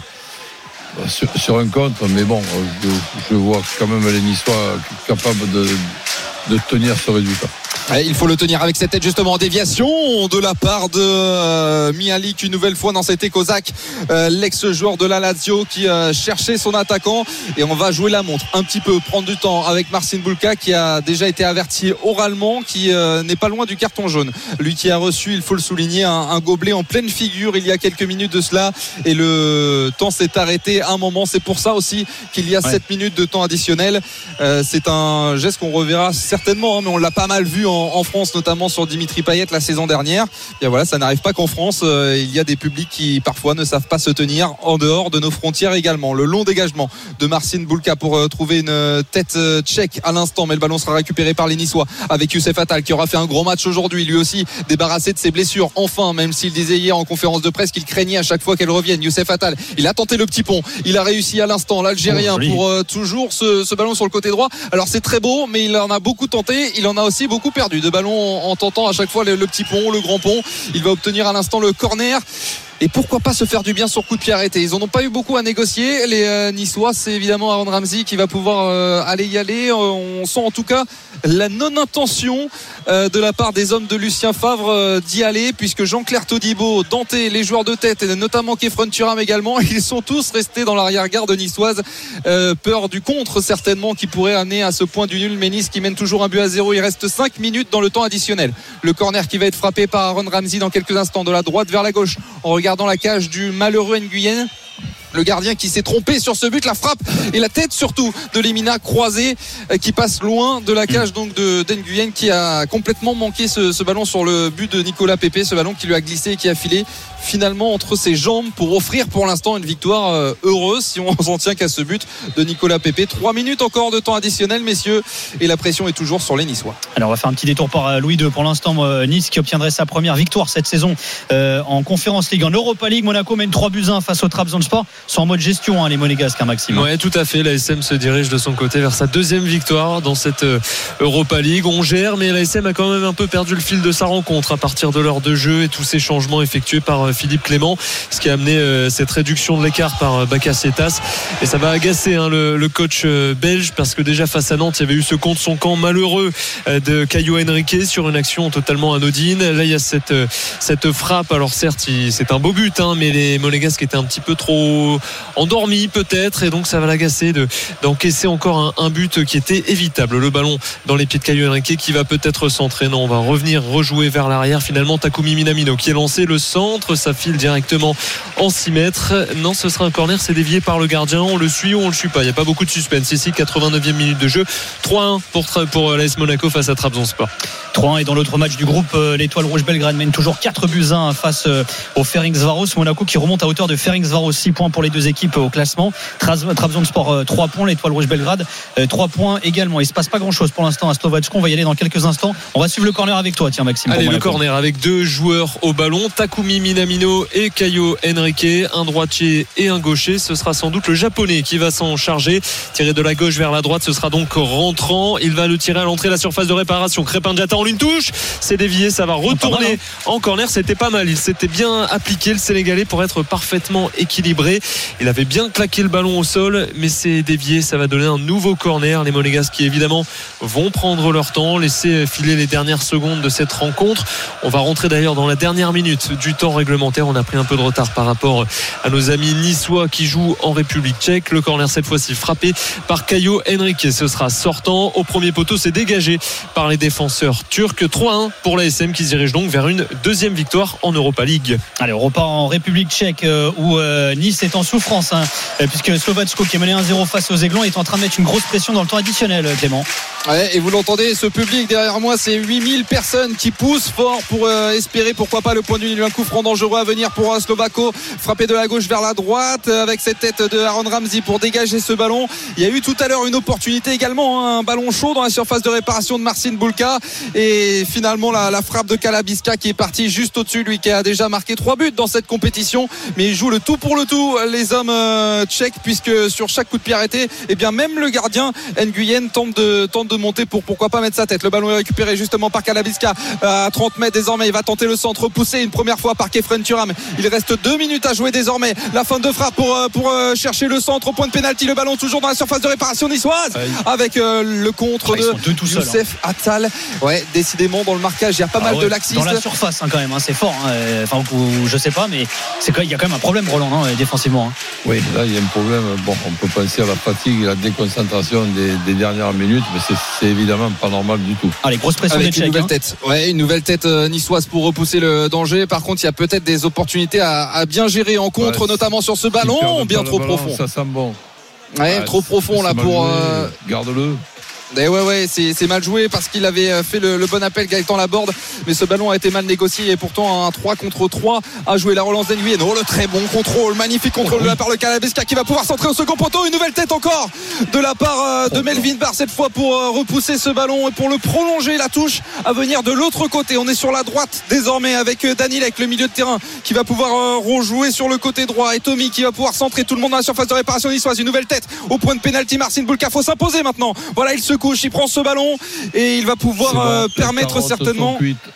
sur, sur un contre. Mais bon, je, je vois quand même les Niçois capables de, de tenir ce résultat. Il faut le tenir avec cette tête justement en déviation de la part de euh, Mialik, une nouvelle fois dans cet Kozak, euh, l'ex-joueur de la Lazio, qui euh, cherchait son attaquant, et on va jouer la montre un petit peu, prendre du temps avec Marcin Bulka, qui a déjà été averti oralement, qui euh, n'est pas loin du carton jaune, lui qui a reçu, il faut le souligner, un, un gobelet en pleine figure il y a quelques minutes de cela, et le temps s'est arrêté à un moment. C'est pour ça aussi qu'il y a ouais. sept minutes de temps additionnel. Euh, c'est un geste qu'on reverra certainement, hein, mais on l'a pas mal vu en en France, notamment sur Dimitri Payet la saison dernière. Et voilà, ça n'arrive pas qu'en France, euh, il y a des publics qui parfois ne savent pas se tenir en dehors de nos frontières également. Le long dégagement de Marcin Bulka pour euh, trouver une tête euh, tchèque à l'instant, mais le ballon sera récupéré par les Niçois avec Youssef Attal, qui aura fait un gros match aujourd'hui, lui aussi débarrassé de ses blessures enfin, même s'il disait hier en conférence de presse qu'il craignait à chaque fois qu'elle revienne. Youssef Attal, il a tenté le petit pont, il a réussi à l'instant, l'Algérien, oh, pour euh, toujours ce, ce ballon sur le côté droit. Alors c'est très beau, mais il en a beaucoup tenté, il en a aussi beaucoup perdu de ballon en tentant à chaque fois le, le petit pont, le grand pont. Il va obtenir à l'instant le corner. Et pourquoi pas se faire du bien sur coup de pied arrêté. Ils en ont pas eu beaucoup à négocier, les euh, Niçois. C'est évidemment Aaron Ramsey qui va pouvoir euh, aller y aller. Euh, on sent en tout cas la non-intention euh, de la part des hommes de Lucien Favre euh, d'y aller, puisque Jean-Claire Todibo, Dante, les joueurs de tête, et notamment Kefren Turam également, ils sont tous restés dans l'arrière-garde niçoise. Euh, peur du contre certainement, qui pourrait amener à ce point du nul. Mais Nice qui mène toujours un but à zéro. Il reste cinq minutes dans le temps additionnel. Le corner qui va être frappé par Aaron Ramsey dans quelques instants, de la droite vers la gauche, en regardant dans la cage du malheureux Nguyen. Le gardien qui s'est trompé sur ce but, la frappe et la tête surtout de Lemina croisée, qui passe loin de la cage donc de d'Nguyen, qui a complètement manqué ce, ce ballon sur le but de Nicolas Pepe, ce ballon qui lui a glissé et qui a filé finalement entre ses jambes pour offrir pour l'instant une victoire euh, heureuse, si on s'en tient qu'à ce but de Nicolas Pepe. Trois minutes encore de temps additionnel, messieurs, et la pression est toujours sur les Niçois. Alors on va faire un petit détour par Louis deux. Pour l'instant, Nice qui obtiendrait sa première victoire cette saison euh, en Conference League. En Europa League, Monaco mène trois buts à un face au Trabzonspor. Sont en mode gestion, hein, les Monégasques, hein, Maxime. Ouais, tout à fait. L'A S M se dirige de son côté vers sa deuxième victoire dans cette euh, Europa League. On gère, mais l'A S M a quand même un peu perdu le fil de sa rencontre à partir de l'heure de jeu et tous ces changements effectués par euh, Philippe Clément, ce qui a amené euh, cette réduction de l'écart par euh, Bakasetas. Et ça va agacer hein, le, le coach euh, belge, parce que déjà face à Nantes, il y avait eu ce contre son camp malheureux euh, de Caio Henrique sur une action totalement anodine. Là, il y a cette, euh, cette frappe. Alors certes, il, c'est un beau but, hein, mais les Monégasques étaient un petit peu trop trop endormi peut-être, et donc ça va l'agacer de, d'encaisser encore un, un but qui était évitable. Le ballon dans les pieds de Caio Henrique qui va peut-être centrer. Non, on va revenir rejouer vers l'arrière. Finalement, Takumi Minamino qui est lancé le centre, ça file directement en six mètres. Non, ce sera un corner, c'est dévié par le gardien. On le suit ou on le suit pas. Il n'y a pas beaucoup de suspense ici. quatre-vingt-neuvième minute de jeu. trois un pour, pour l'A S Monaco face à Trabzonspor. trois un, et dans l'autre match du groupe, l'Étoile Rouge Belgrade mène toujours quatre buts à un face au Ferencváros. Monaco qui remonte à hauteur de Ferencváros. six points pour les deux équipes au classement. Trabzonspor trois points, l'Étoile Rouge Belgrade trois points également. Il se passe pas grand chose pour l'instant à Slovatsko. On va y aller dans quelques instants. On va suivre le corner avec toi, tiens Maxime. Allez, le corner avec deux joueurs au ballon, Takumi Minamino et Caio Henrique, un droitier et un gaucher. Ce sera sans doute le japonais qui va s'en charger. Tirer de la gauche vers la droite, ce sera donc rentrant. Il va le tirer à l'entrée de la surface de réparation. Crépin Diatta en une touche, c'est dévié, ça va retourner en corner. C'était pas mal, il s'était bien appliqué le Sénégalais pour être parfaitement équilibré. Il avait bien claqué le ballon au sol, mais c'est dévié, ça va donner un nouveau corner. Les Monégasques qui évidemment vont prendre leur temps, laisser filer les dernières secondes de cette rencontre. On va rentrer d'ailleurs dans la dernière minute du temps réglementaire. On a pris un peu de retard par rapport à nos amis niçois qui jouent en République tchèque. Le corner cette fois-ci frappé par Caio Henrique. Ce sera sortant au premier poteau, c'est dégagé par les défenseurs turcs. trois un pour l'A S M qui se dirige donc vers une deuxième victoire en Europa League. Allez, on repart en République tchèque euh, où euh, Nice est en souffrance hein, puisque Slovatsko qui est mené un zéro face aux Aiglons est en train de mettre une grosse pression dans le temps additionnel, Clément. Ouais, et vous l'entendez, ce public derrière moi, c'est huit mille personnes qui poussent fort pour euh, espérer pourquoi pas le point nul. Un coup franc dangereux à venir pour euh, Slovako, frappé de la gauche vers la droite euh, avec cette tête de Aaron Ramsey pour dégager ce ballon. Il y a eu tout à l'heure une opportunité également, hein, un ballon chaud dans la surface de réparation de Marcin Bulka, et finalement la, la frappe de Kalabiska qui est partie juste au-dessus, lui qui a déjà marqué trois buts dans cette compétition, mais il joue le tout pour le tout, les hommes euh, tchèques, puisque sur chaque coup de pied arrêté, et bien même le gardien Nguyen tente de, tente de monter pour pourquoi pas mettre sa tête. Le ballon est récupéré justement par Kalabiska à trente mètres désormais. Il va tenter le centre poussé une première fois par Kefren Turam. Il reste deux minutes à jouer désormais. La fin de frappe pour, pour chercher le centre au point de pénalty. Le ballon toujours dans la surface de réparation niçoise avec euh, le contre ah, de Youssef hein. Attal. Ouais, décidément dans le marquage il y a pas ah, mal ouais. de laxistes dans la surface hein, quand même hein, c'est fort hein. Enfin ou, je sais pas mais c'est il y a quand même un problème Roland non, défensivement hein. Oui, là il y a un problème. Bon, on peut penser à la fatigue et la déconcentration des, des dernières minutes, mais c'est, c'est évidemment pas normal du tout. Allez, grosse pression avec des Tchèques. Une nouvelle hein. tête. Ouais, une nouvelle tête euh, niçoise pour repousser le danger. Par contre, il y a peut-être des opportunités à, à bien gérer en contre, ouais, notamment sur ce ballon, bien trop ballon, profond. Ça sent bon. Ouais, ouais trop profond là pour. Euh... Garde-le. Et ouais ouais c'est, c'est mal joué parce qu'il avait fait le, le bon appel Gaëtan Laborde, mais ce ballon a été mal négocié et pourtant un trois contre trois a joué la relance d'Enguyen. Oh le très bon contrôle, magnifique contrôle oh, oui. de la part de Kalabiska qui va pouvoir centrer au second poteau. Une nouvelle tête encore de la part de Melvin Barr cette fois pour repousser ce ballon et pour le prolonger. La touche à venir de l'autre côté. On est sur la droite désormais avec Danilek, le milieu de terrain qui va pouvoir rejouer sur le côté droit, et Tommy qui va pouvoir centrer tout le monde dans la surface de réparation niçoise. Une nouvelle tête au point de pénalty. Marcin Bulka, faut s'imposer maintenant. Voilà, il se couche, il prend ce ballon et il va pouvoir bon, euh, permettre certainement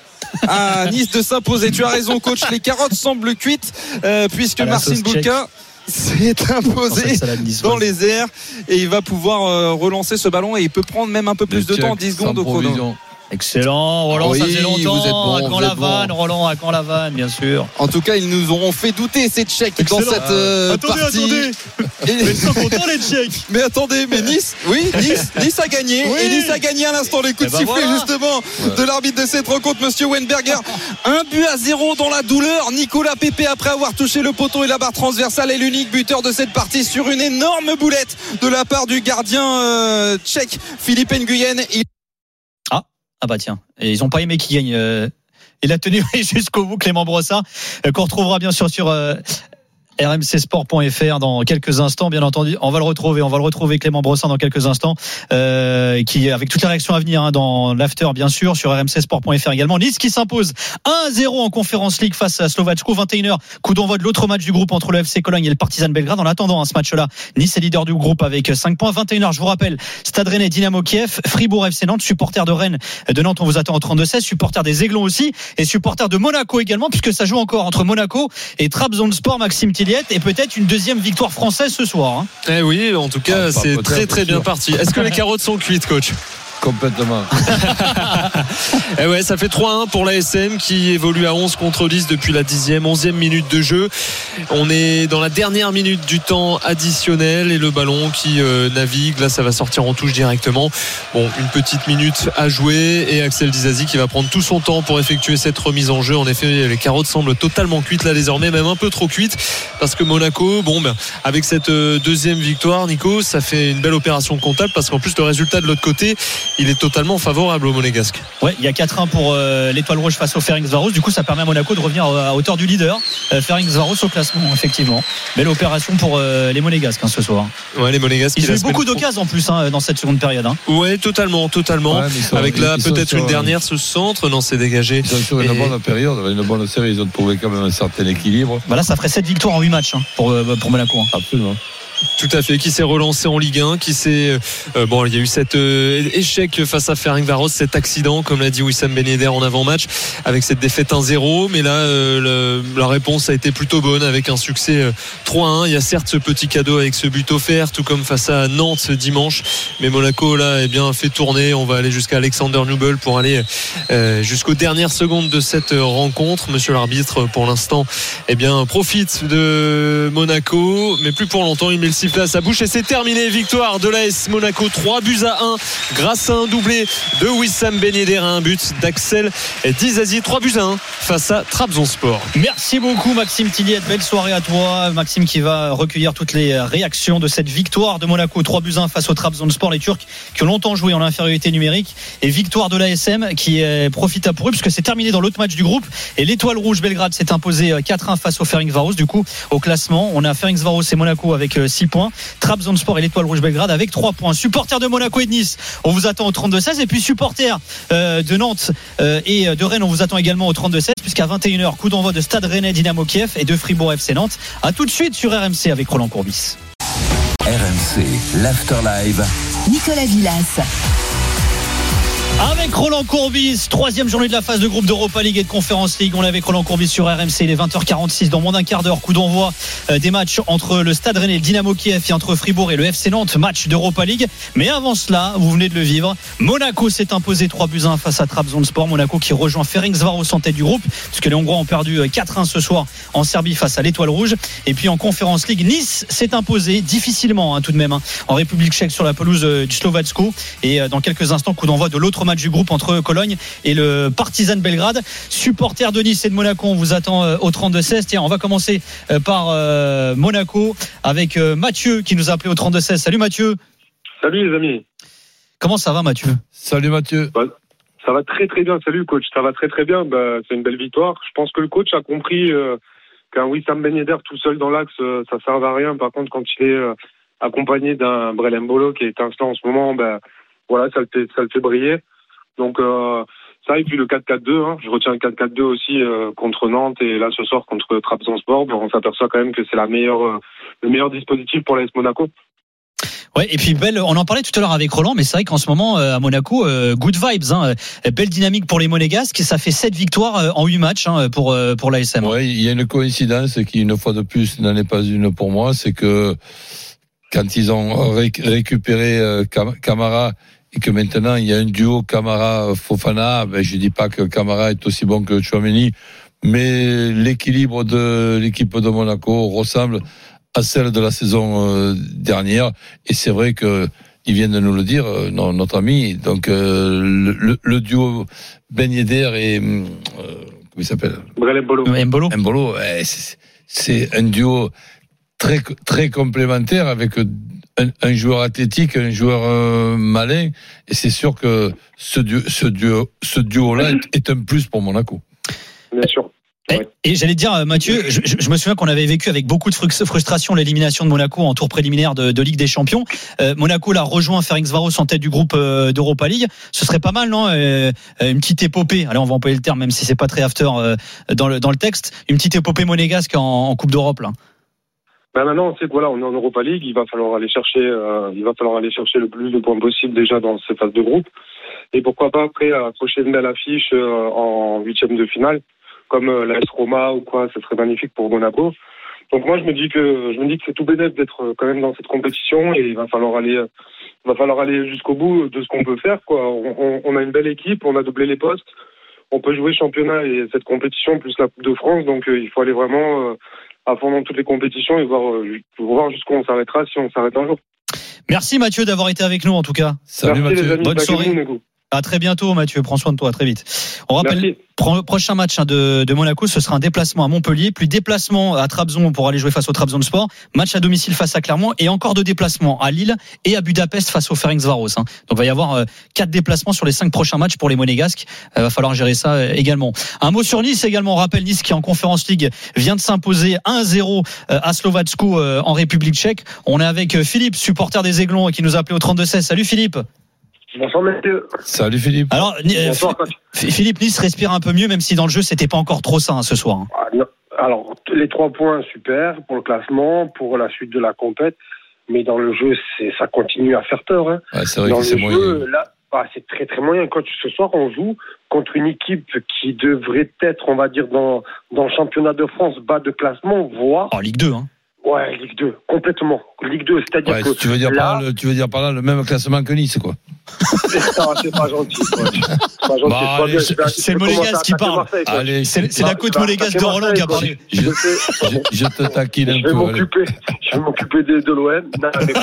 à Nice de s'imposer. Tu as raison coach, les carottes semblent cuites euh, puisque Marcin Bulka s'est imposé dans les airs et il va pouvoir euh, relancer ce ballon et il peut prendre même un peu plus de temps, dix secondes au chrono. Excellent, Roland, oui, ça faisait longtemps. Bon, à quand la vanne, bon. Roland, à quand la vanne, bien sûr. En tout cas, ils nous auront fait douter ces Tchèques dans cette euh, attendez, partie. Attendez, attendez. Mais ils sont contents les Tchèques. Mais attendez, mais Nice, oui, Nice, Nice a gagné. Oui. Et Nice a gagné à l'instant. Les coups de ben sifflet voilà. justement ouais. de l'arbitre de cette rencontre, Monsieur Wenberger. Un but à zéro dans la douleur. Nicolas Pepe, après avoir touché le poteau et la barre transversale, est l'unique buteur de cette partie sur une énorme boulette de la part du gardien euh, tchèque Philippe Nguyen. Il... Ah bah tiens, et ils n'ont pas aimé qui gagne. Euh, il a tenu jusqu'au bout Clément Brossard, euh, qu'on retrouvera bien sûr sur euh, R M C sport point F R dans quelques instants, bien entendu. On va le retrouver, on va le retrouver Clément Brossard dans quelques instants, euh, qui avec toutes les réactions à venir hein, dans l'after bien sûr sur R M C sport point F R également. Nice qui s'impose un zéro en Conference League face à Slovatsko. vingt et une heures, coup d'envoi de l'autre match du groupe entre le F C Cologne et le Partizan Belgrade. En attendant hein, ce match-là, Nice est leader du groupe avec cinq points. vingt et une heures, je vous rappelle, Stade Rennais, Dynamo Kiev, Fribourg F C Nantes, supporters de Rennes, de Nantes, on vous attend au trente-deux seize, supporters des Aiglons aussi et supporters de Monaco également, puisque ça joue encore entre Monaco et Trabzonspor, Maxime Tilliette, et peut-être une deuxième victoire française ce soir hein. Eh oui, en tout cas, ah, c'est très très bien parti. Est-ce que les carottes sont cuites, coach ? Complètement. Et ouais, ça fait trois un pour l'A S M qui évolue à onze contre dix depuis la dixième, onzième minute de jeu. On est dans la dernière minute du temps additionnel et le ballon qui euh, navigue. Là, ça va sortir en touche directement. Bon, une petite minute à jouer et Axel Disasi qui va prendre tout son temps pour effectuer cette remise en jeu. En effet, les carottes semblent totalement cuites là désormais, même un peu trop cuites, parce que Monaco, bon, ben, avec cette euh, deuxième victoire, Nico, ça fait une belle opération comptable parce qu'en plus le résultat de l'autre côté, il est totalement favorable au Monégasque. Ouais, il y a quatre un pour euh, l'Étoile Rouge face au Ferencváros. Du coup, ça permet à Monaco de revenir à hauteur du leader, euh, Ferencváros au classement, effectivement. Belle opération pour euh, les Monégasques hein, ce soir. Ouais, les Monégasques. Ils ont eu beaucoup d'occasions en plus hein, dans cette seconde période. Hein. Ouais, totalement, totalement. Ouais, sont, Avec là peut-être une dernière, ce centre, non, c'est dégagé. Ils sont sur une et... bonne période, une bonne série. Ils ont trouvé quand même un certain équilibre. Bah là, ça ferait sept victoires en huit matchs hein, pour pour Monaco. Hein. Absolument. Tout à fait, qui s'est relancé en Ligue un, qui s'est euh, bon, il y a eu cet euh, échec face à Ferencváros, cet accident, comme l'a dit Wissam Ben Yedder en avant-match, avec cette défaite un zéro. Mais là, euh, le, la réponse a été plutôt bonne avec un succès euh, trois un. Il y a certes ce petit cadeau avec ce but offert, tout comme face à Nantes ce dimanche. Mais Monaco là, est bien fait tourner. On va aller jusqu'à Alexander Nubel pour aller euh, jusqu'aux dernières secondes de cette rencontre. Monsieur l'arbitre, pour l'instant, eh bien profite de Monaco, mais plus pour longtemps. Il met le sifflet à sa bouche et c'est terminé. Victoire de l'A S Monaco, trois buts à un grâce à un doublé de Wissam Ben Yedder, un but d'Axel Disasi, trois buts à un face à Trabzonspor. Merci beaucoup Maxime Tilliet, belle soirée à toi. Maxime qui va recueillir toutes les réactions de cette victoire de Monaco, trois buts à un face au Trabzonspor, les Turcs qui ont longtemps joué en infériorité numérique, et victoire de l'A S M qui est profitable pour eux puisque c'est terminé dans l'autre match du groupe et l'Étoile Rouge Belgrade s'est imposé quatre un face au Ferencváros. Du coup au classement on a Ferencváros et Monaco avec six points, Trabzonspor et l'Étoile Rouge Belgrade avec trois points. Supporters de Monaco et de Nice, on vous attend au trente-deux seize, et puis supporters euh, de Nantes euh, et de Rennes, on vous attend également au trente-deux seize, puisqu'à vingt et une heures coup d'envoi de Stade Rennais Dynamo Kiev et de Fribourg F C Nantes. À tout de suite sur R M C avec Roland Courbis. R M C, l'After Live. Nicolas Villas. Avec Roland Courbis, troisième journée de la phase de groupe d'Europa League et de Conference League. On est avec Roland Courbis sur R M C. Il est vingt heures quarante-six, dans moins d'un quart d'heure, coup d'envoi euh, des matchs entre le Stade Rennais et le Dynamo Kiev et entre Fribourg et le F C Nantes, match d'Europa League. Mais avant cela, vous venez de le vivre, Monaco s'est imposé trois buts à un face à Trabzonspor. Monaco qui rejoint Ferencváros en tête du groupe, puisque les Hongrois ont perdu quatre un ce soir en Serbie face à l'Étoile Rouge. Et puis en Conference League, Nice s'est imposé difficilement hein, tout de même hein, en République tchèque sur la pelouse euh, du Slovatsko. Et euh, dans quelques instants, coup d'envoi de l'autre match du groupe entre Cologne et le Partizan Belgrade. Supporters de Nice et de Monaco, on vous attend au trente-deux seize. Tiens, on va commencer par euh, Monaco avec euh, Mathieu qui nous a appelé au trente-deux seize. Salut Mathieu. Salut les amis. Comment ça va Mathieu? Salut Mathieu. Bah, ça va très très bien. Salut coach. Ça va très très bien. Bah, c'est une belle victoire. Je pense que le coach a compris euh, qu'un Wissam Ben Yedder tout seul dans l'axe, euh, ça ne sert à rien. Par contre, quand il est euh, accompagné d'un Brel Mbolo qui est étincelant en ce moment, bah, voilà, ça le fait, ça le fait briller. Donc euh, ça, et puis le quatre quatre deux, hein, je retiens le quatre quatre deux aussi euh, contre Nantes, et là ce soir contre Trabzonspor, bon, on s'aperçoit quand même que c'est la meilleure, euh, le meilleur dispositif pour l'A S Monaco. Ouais, et puis belle, on en parlait tout à l'heure avec Roland, mais c'est vrai qu'en ce moment euh, à Monaco, euh, good vibes, hein, euh, belle dynamique pour les Monégasques, ça fait sept victoires euh, en huit matchs hein, pour euh, pour l'A S M. Ouais, il y a une coïncidence qui une fois de plus n'en est pas une pour moi, c'est que quand ils ont ré- récupéré euh, Cam- Camara et que maintenant il y a un duo Camara-Fofana, ben je dis pas que Camara est aussi bon que Tchouaméni, mais l'équilibre de l'équipe de Monaco ressemble à celle de la saison dernière, et c'est vrai que ils viennent de nous le dire, non, notre ami, donc euh, le, le duo Ben Yedder et euh, comment il s'appelle? Mbolo. Mbolo. Mbolo, ouais, c'est, c'est un duo très très complémentaire avec un, un joueur athlétique, un joueur euh, malin, et c'est sûr que ce duo, ce duo, ce duo-là est, est un plus pour Monaco. Bien sûr. Et, et j'allais te dire, Mathieu, je, je me souviens qu'on avait vécu avec beaucoup de frustration l'élimination de Monaco en tour préliminaire de, de Ligue des Champions. Euh, Monaco l'a rejoint Ferencváros en tête du groupe euh, d'Europa League. Ce serait pas mal, non euh, Une petite épopée. Allez, on va employer le terme, même si c'est pas très after euh, dans le dans le texte. Une petite épopée monégasque en, en Coupe d'Europe, là. Ben maintenant, on sait que voilà, on est en Europa League. Il va falloir aller chercher, euh, il va falloir aller chercher le plus de points possible déjà dans cette phase de groupe. Et pourquoi pas après accrocher une belle affiche euh, en huitième de finale, comme euh, l'A S Roma ou quoi, ce serait magnifique pour Monaco. Donc moi je me dis que je me dis que c'est tout bénef d'être quand même dans cette compétition, et il va falloir aller il va falloir aller jusqu'au bout de ce qu'on peut faire, quoi. On, on, on a une belle équipe, on a doublé les postes, on peut jouer championnat et cette compétition plus la Coupe de France, donc euh, il faut aller vraiment euh, à fond dans toutes les compétitions et voir, euh, voir jusqu'où on s'arrêtera si on s'arrête un jour. Merci Mathieu d'avoir été avec nous en tout cas. Salut Merci Mathieu. Les amis, bonne soirée. À très bientôt Mathieu, prends soin de toi, à très vite. On rappelle, pro- prochain match hein, de, de Monaco, ce sera un déplacement à Montpellier, puis déplacement à Trabzon pour aller jouer face au Trabzonspor, match à domicile face à Clermont et encore deux déplacements à Lille et à Budapest face au Ferencváros. Hein. Donc il va y avoir euh, quatre déplacements sur les cinq prochains matchs pour les Monégasques. Il euh, va falloir gérer ça euh, également. Un mot sur Nice également, on rappelle Nice qui en Conference League vient de s'imposer un à zéro euh, à Slovácko euh, en République tchèque. On est avec euh, Philippe, supporter des Aiglons qui nous a appelé au trente-deux seize. Salut Philippe. Bonsoir messieurs. Salut Philippe. Alors Bonsoir, Philippe, Nice respire un peu mieux même si dans le jeu c'était pas encore trop ça hein, ce soir. Ah, non. Alors les trois points super pour le classement, pour la suite de la compète, mais dans le jeu c'est ça continue à faire peur. Hein. Ouais, c'est vrai dans que le c'est jeu moyen. là, ah, c'est très très moyen. Quand ce soir on joue contre une équipe qui devrait être, on va dire dans dans le championnat de France bas de classement, voire en Ligue deux. Hein. Ouais, Ligue deux, complètement. Ligue deux, c'est-à-dire ouais, que tu veux dire là, par là, tu veux dire par là le même classement que Nice, quoi. Non, c'est pas gentil. Quoi. C'est pas gentil. Bah, c'est, allez, c'est, c'est le Monégasque qui parle. Marseille, allez, c'est, c'est bah, la côte monégasque de Roland qui a parlé. Je, je, je te taquine un je peu. Vais m'occuper, je vais m'occuper de, de l'O M. Non, mais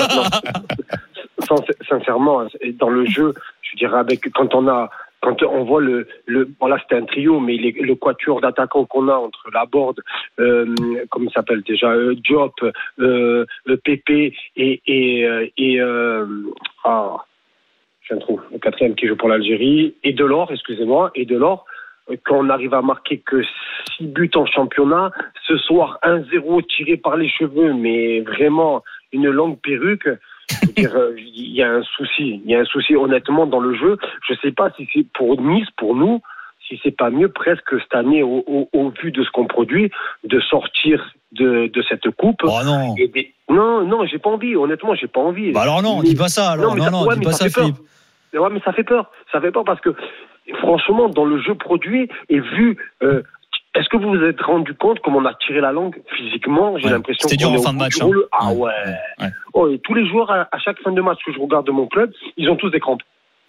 non. Sincèrement, dans le jeu, je dirais avec quand on a quand on voit le, le bon là c'était un trio, mais les, le quatuor d'attaquants qu'on a entre Laborde, euh, comme il s'appelle déjà, euh, Diop, euh, Pépé et et et euh, ah, je viens de trouver le quatrième qui joue pour l'Algérie et Delors, excusez-moi, et Delors. Quand on arrive à marquer que six buts en championnat, ce soir un zéro tiré par les cheveux, mais vraiment une longue perruque. Il y a un souci, il y a un souci honnêtement dans le jeu. Je sais pas si c'est pour Nice, pour nous, si c'est pas mieux presque cette année au, au, au vu de ce qu'on produit, de sortir de, de cette coupe. Oh non. Et des... Non, non, j'ai pas envie. Honnêtement, j'ai pas envie. Bah alors non, mais... dis pas ça. Alors non, non, non ouais, dis pas ça, Philippe. Ouais, mais ça fait peur. Ça fait peur parce que franchement, dans le jeu produit et vu. Euh, Est-ce que vous vous êtes rendu compte comment on a tiré la langue physiquement? J'ai ouais, l'impression c'était dur en fin de match. Hein. Ah ouais. ouais. Oh, et tous les joueurs à, à chaque fin de match que je regarde de mon club, ils ont tous des crampes.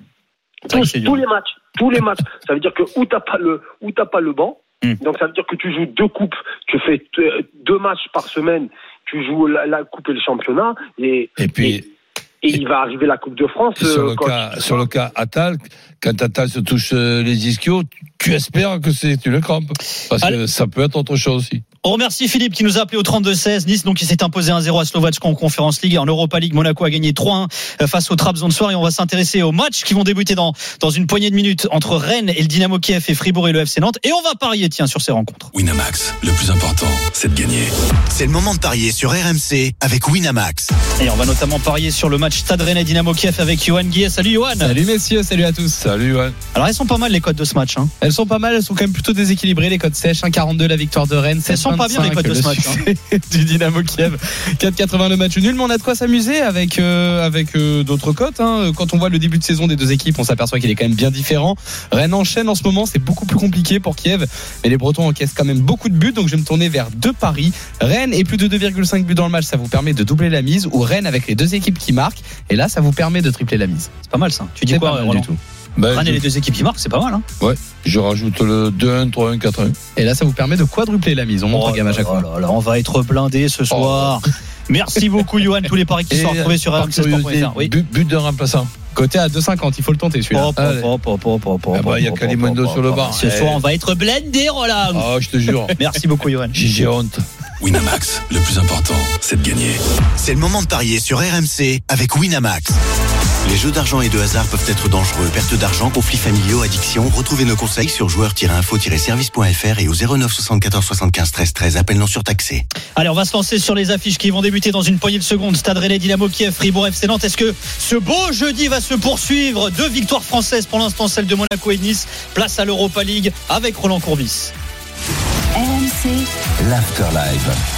Tous, tous les matchs, tous les matchs. Ça veut dire que où t'as pas le, où t'as pas le banc. Mm. Donc ça veut dire que tu joues deux coupes, tu fais t- deux matchs par semaine, tu joues la, la coupe et le championnat et. Et puis. Et, Et il va arriver la Coupe de France. Sur, euh, le cas, sur le cas Attal, quand Attal se touche les ischios, tu espères que c'est une crampe. Parce Allez. que ça peut être autre chose aussi. On remercie Philippe qui nous a appelé au trente-deux seize. Nice, donc, il s'est imposé un zéro à Slovácko en Conference League. En Europa League, Monaco a gagné trois un face au Trabzonspor. Et on va s'intéresser aux matchs qui vont débuter dans, dans une poignée de minutes entre Rennes et le Dynamo Kiev et Fribourg et le F C Nantes. Et on va parier, tiens, sur ces rencontres. Winamax, le plus important, c'est de gagner. C'est le moment de parier sur R M C avec Winamax. Et on va notamment parier sur le match Stade Rennais Dynamo Kiev avec Johan Guillet. Salut Johan. Salut messieurs, salut à tous. Salut Johan. Alors elles sont pas mal les cotes de ce match. Hein. Elles sont pas mal, elles sont quand même plutôt déséquilibrées. Les cotes sèches, un virgule quarante-deux la victoire de Rennes. Elles sont pas bien les cotes de ce match. Hein. Du Dynamo Kiev, quatre virgule quatre-vingts le match nul, mais on a de quoi s'amuser avec euh, avec euh, d'autres cotes. Hein. Quand on voit le début de saison des deux équipes, on s'aperçoit qu'il est quand même bien différent. Rennes enchaîne en ce moment, c'est beaucoup plus compliqué pour Kiev, mais les Bretons encaissent quand même beaucoup de buts, donc je vais me tourner vers deux paris. Rennes et plus de deux virgule cinq buts dans le match, ça vous permet de doubler la mise, ou Rennes avec les deux équipes qui marquent, et là ça vous permet de tripler la mise. C'est pas mal ça. Tu dis c'est quoi, Roland? Du tout. Ben, Rennes et les deux équipes qui marquent, c'est pas mal. Hein. Ouais, je rajoute le deux un, trois un, quatre un. Et là, ça vous permet de quadrupler la mise. On monte oh en gamme à chaque oh fois. Là là, on va être blindé ce soir. Oh. Merci beaucoup, Johan. Tous les paris qui sont retrouvés sur R M C Sport point F R. Oui. But, but d'un remplaçant. Côté à deux virgule cinquante, il faut le tenter celui-là. Oh, oh, oh, oh, oh, oh, ah bah, il y a Kalimundo sur le banc. Ce soir, on va être blindé, Roland. Oh, je te jure. Merci beaucoup, Johan. J'ai honte. Winamax, le plus important, c'est de gagner. C'est le moment de parier sur R M C avec Winamax. Les jeux d'argent et de hasard peuvent être dangereux. Perte d'argent, conflits familiaux, addiction. Retrouvez nos conseils sur joueurs tiret info tiret service point f r et au zéro neuf soixante-quatorze soixante-quinze treize treize. Appel non surtaxé. Allez, on va se lancer sur les affiches qui vont débuter dans une poignée de secondes. Stade Rennais, Dynamo Kiev, Fribourg, F C Nantes. Est-ce que ce beau jeudi va se poursuivre? Deux victoires françaises pour l'instant, celle de Monaco et Nice. Place à l'Europa League avec Roland Courbis. R M C l'Afterlife.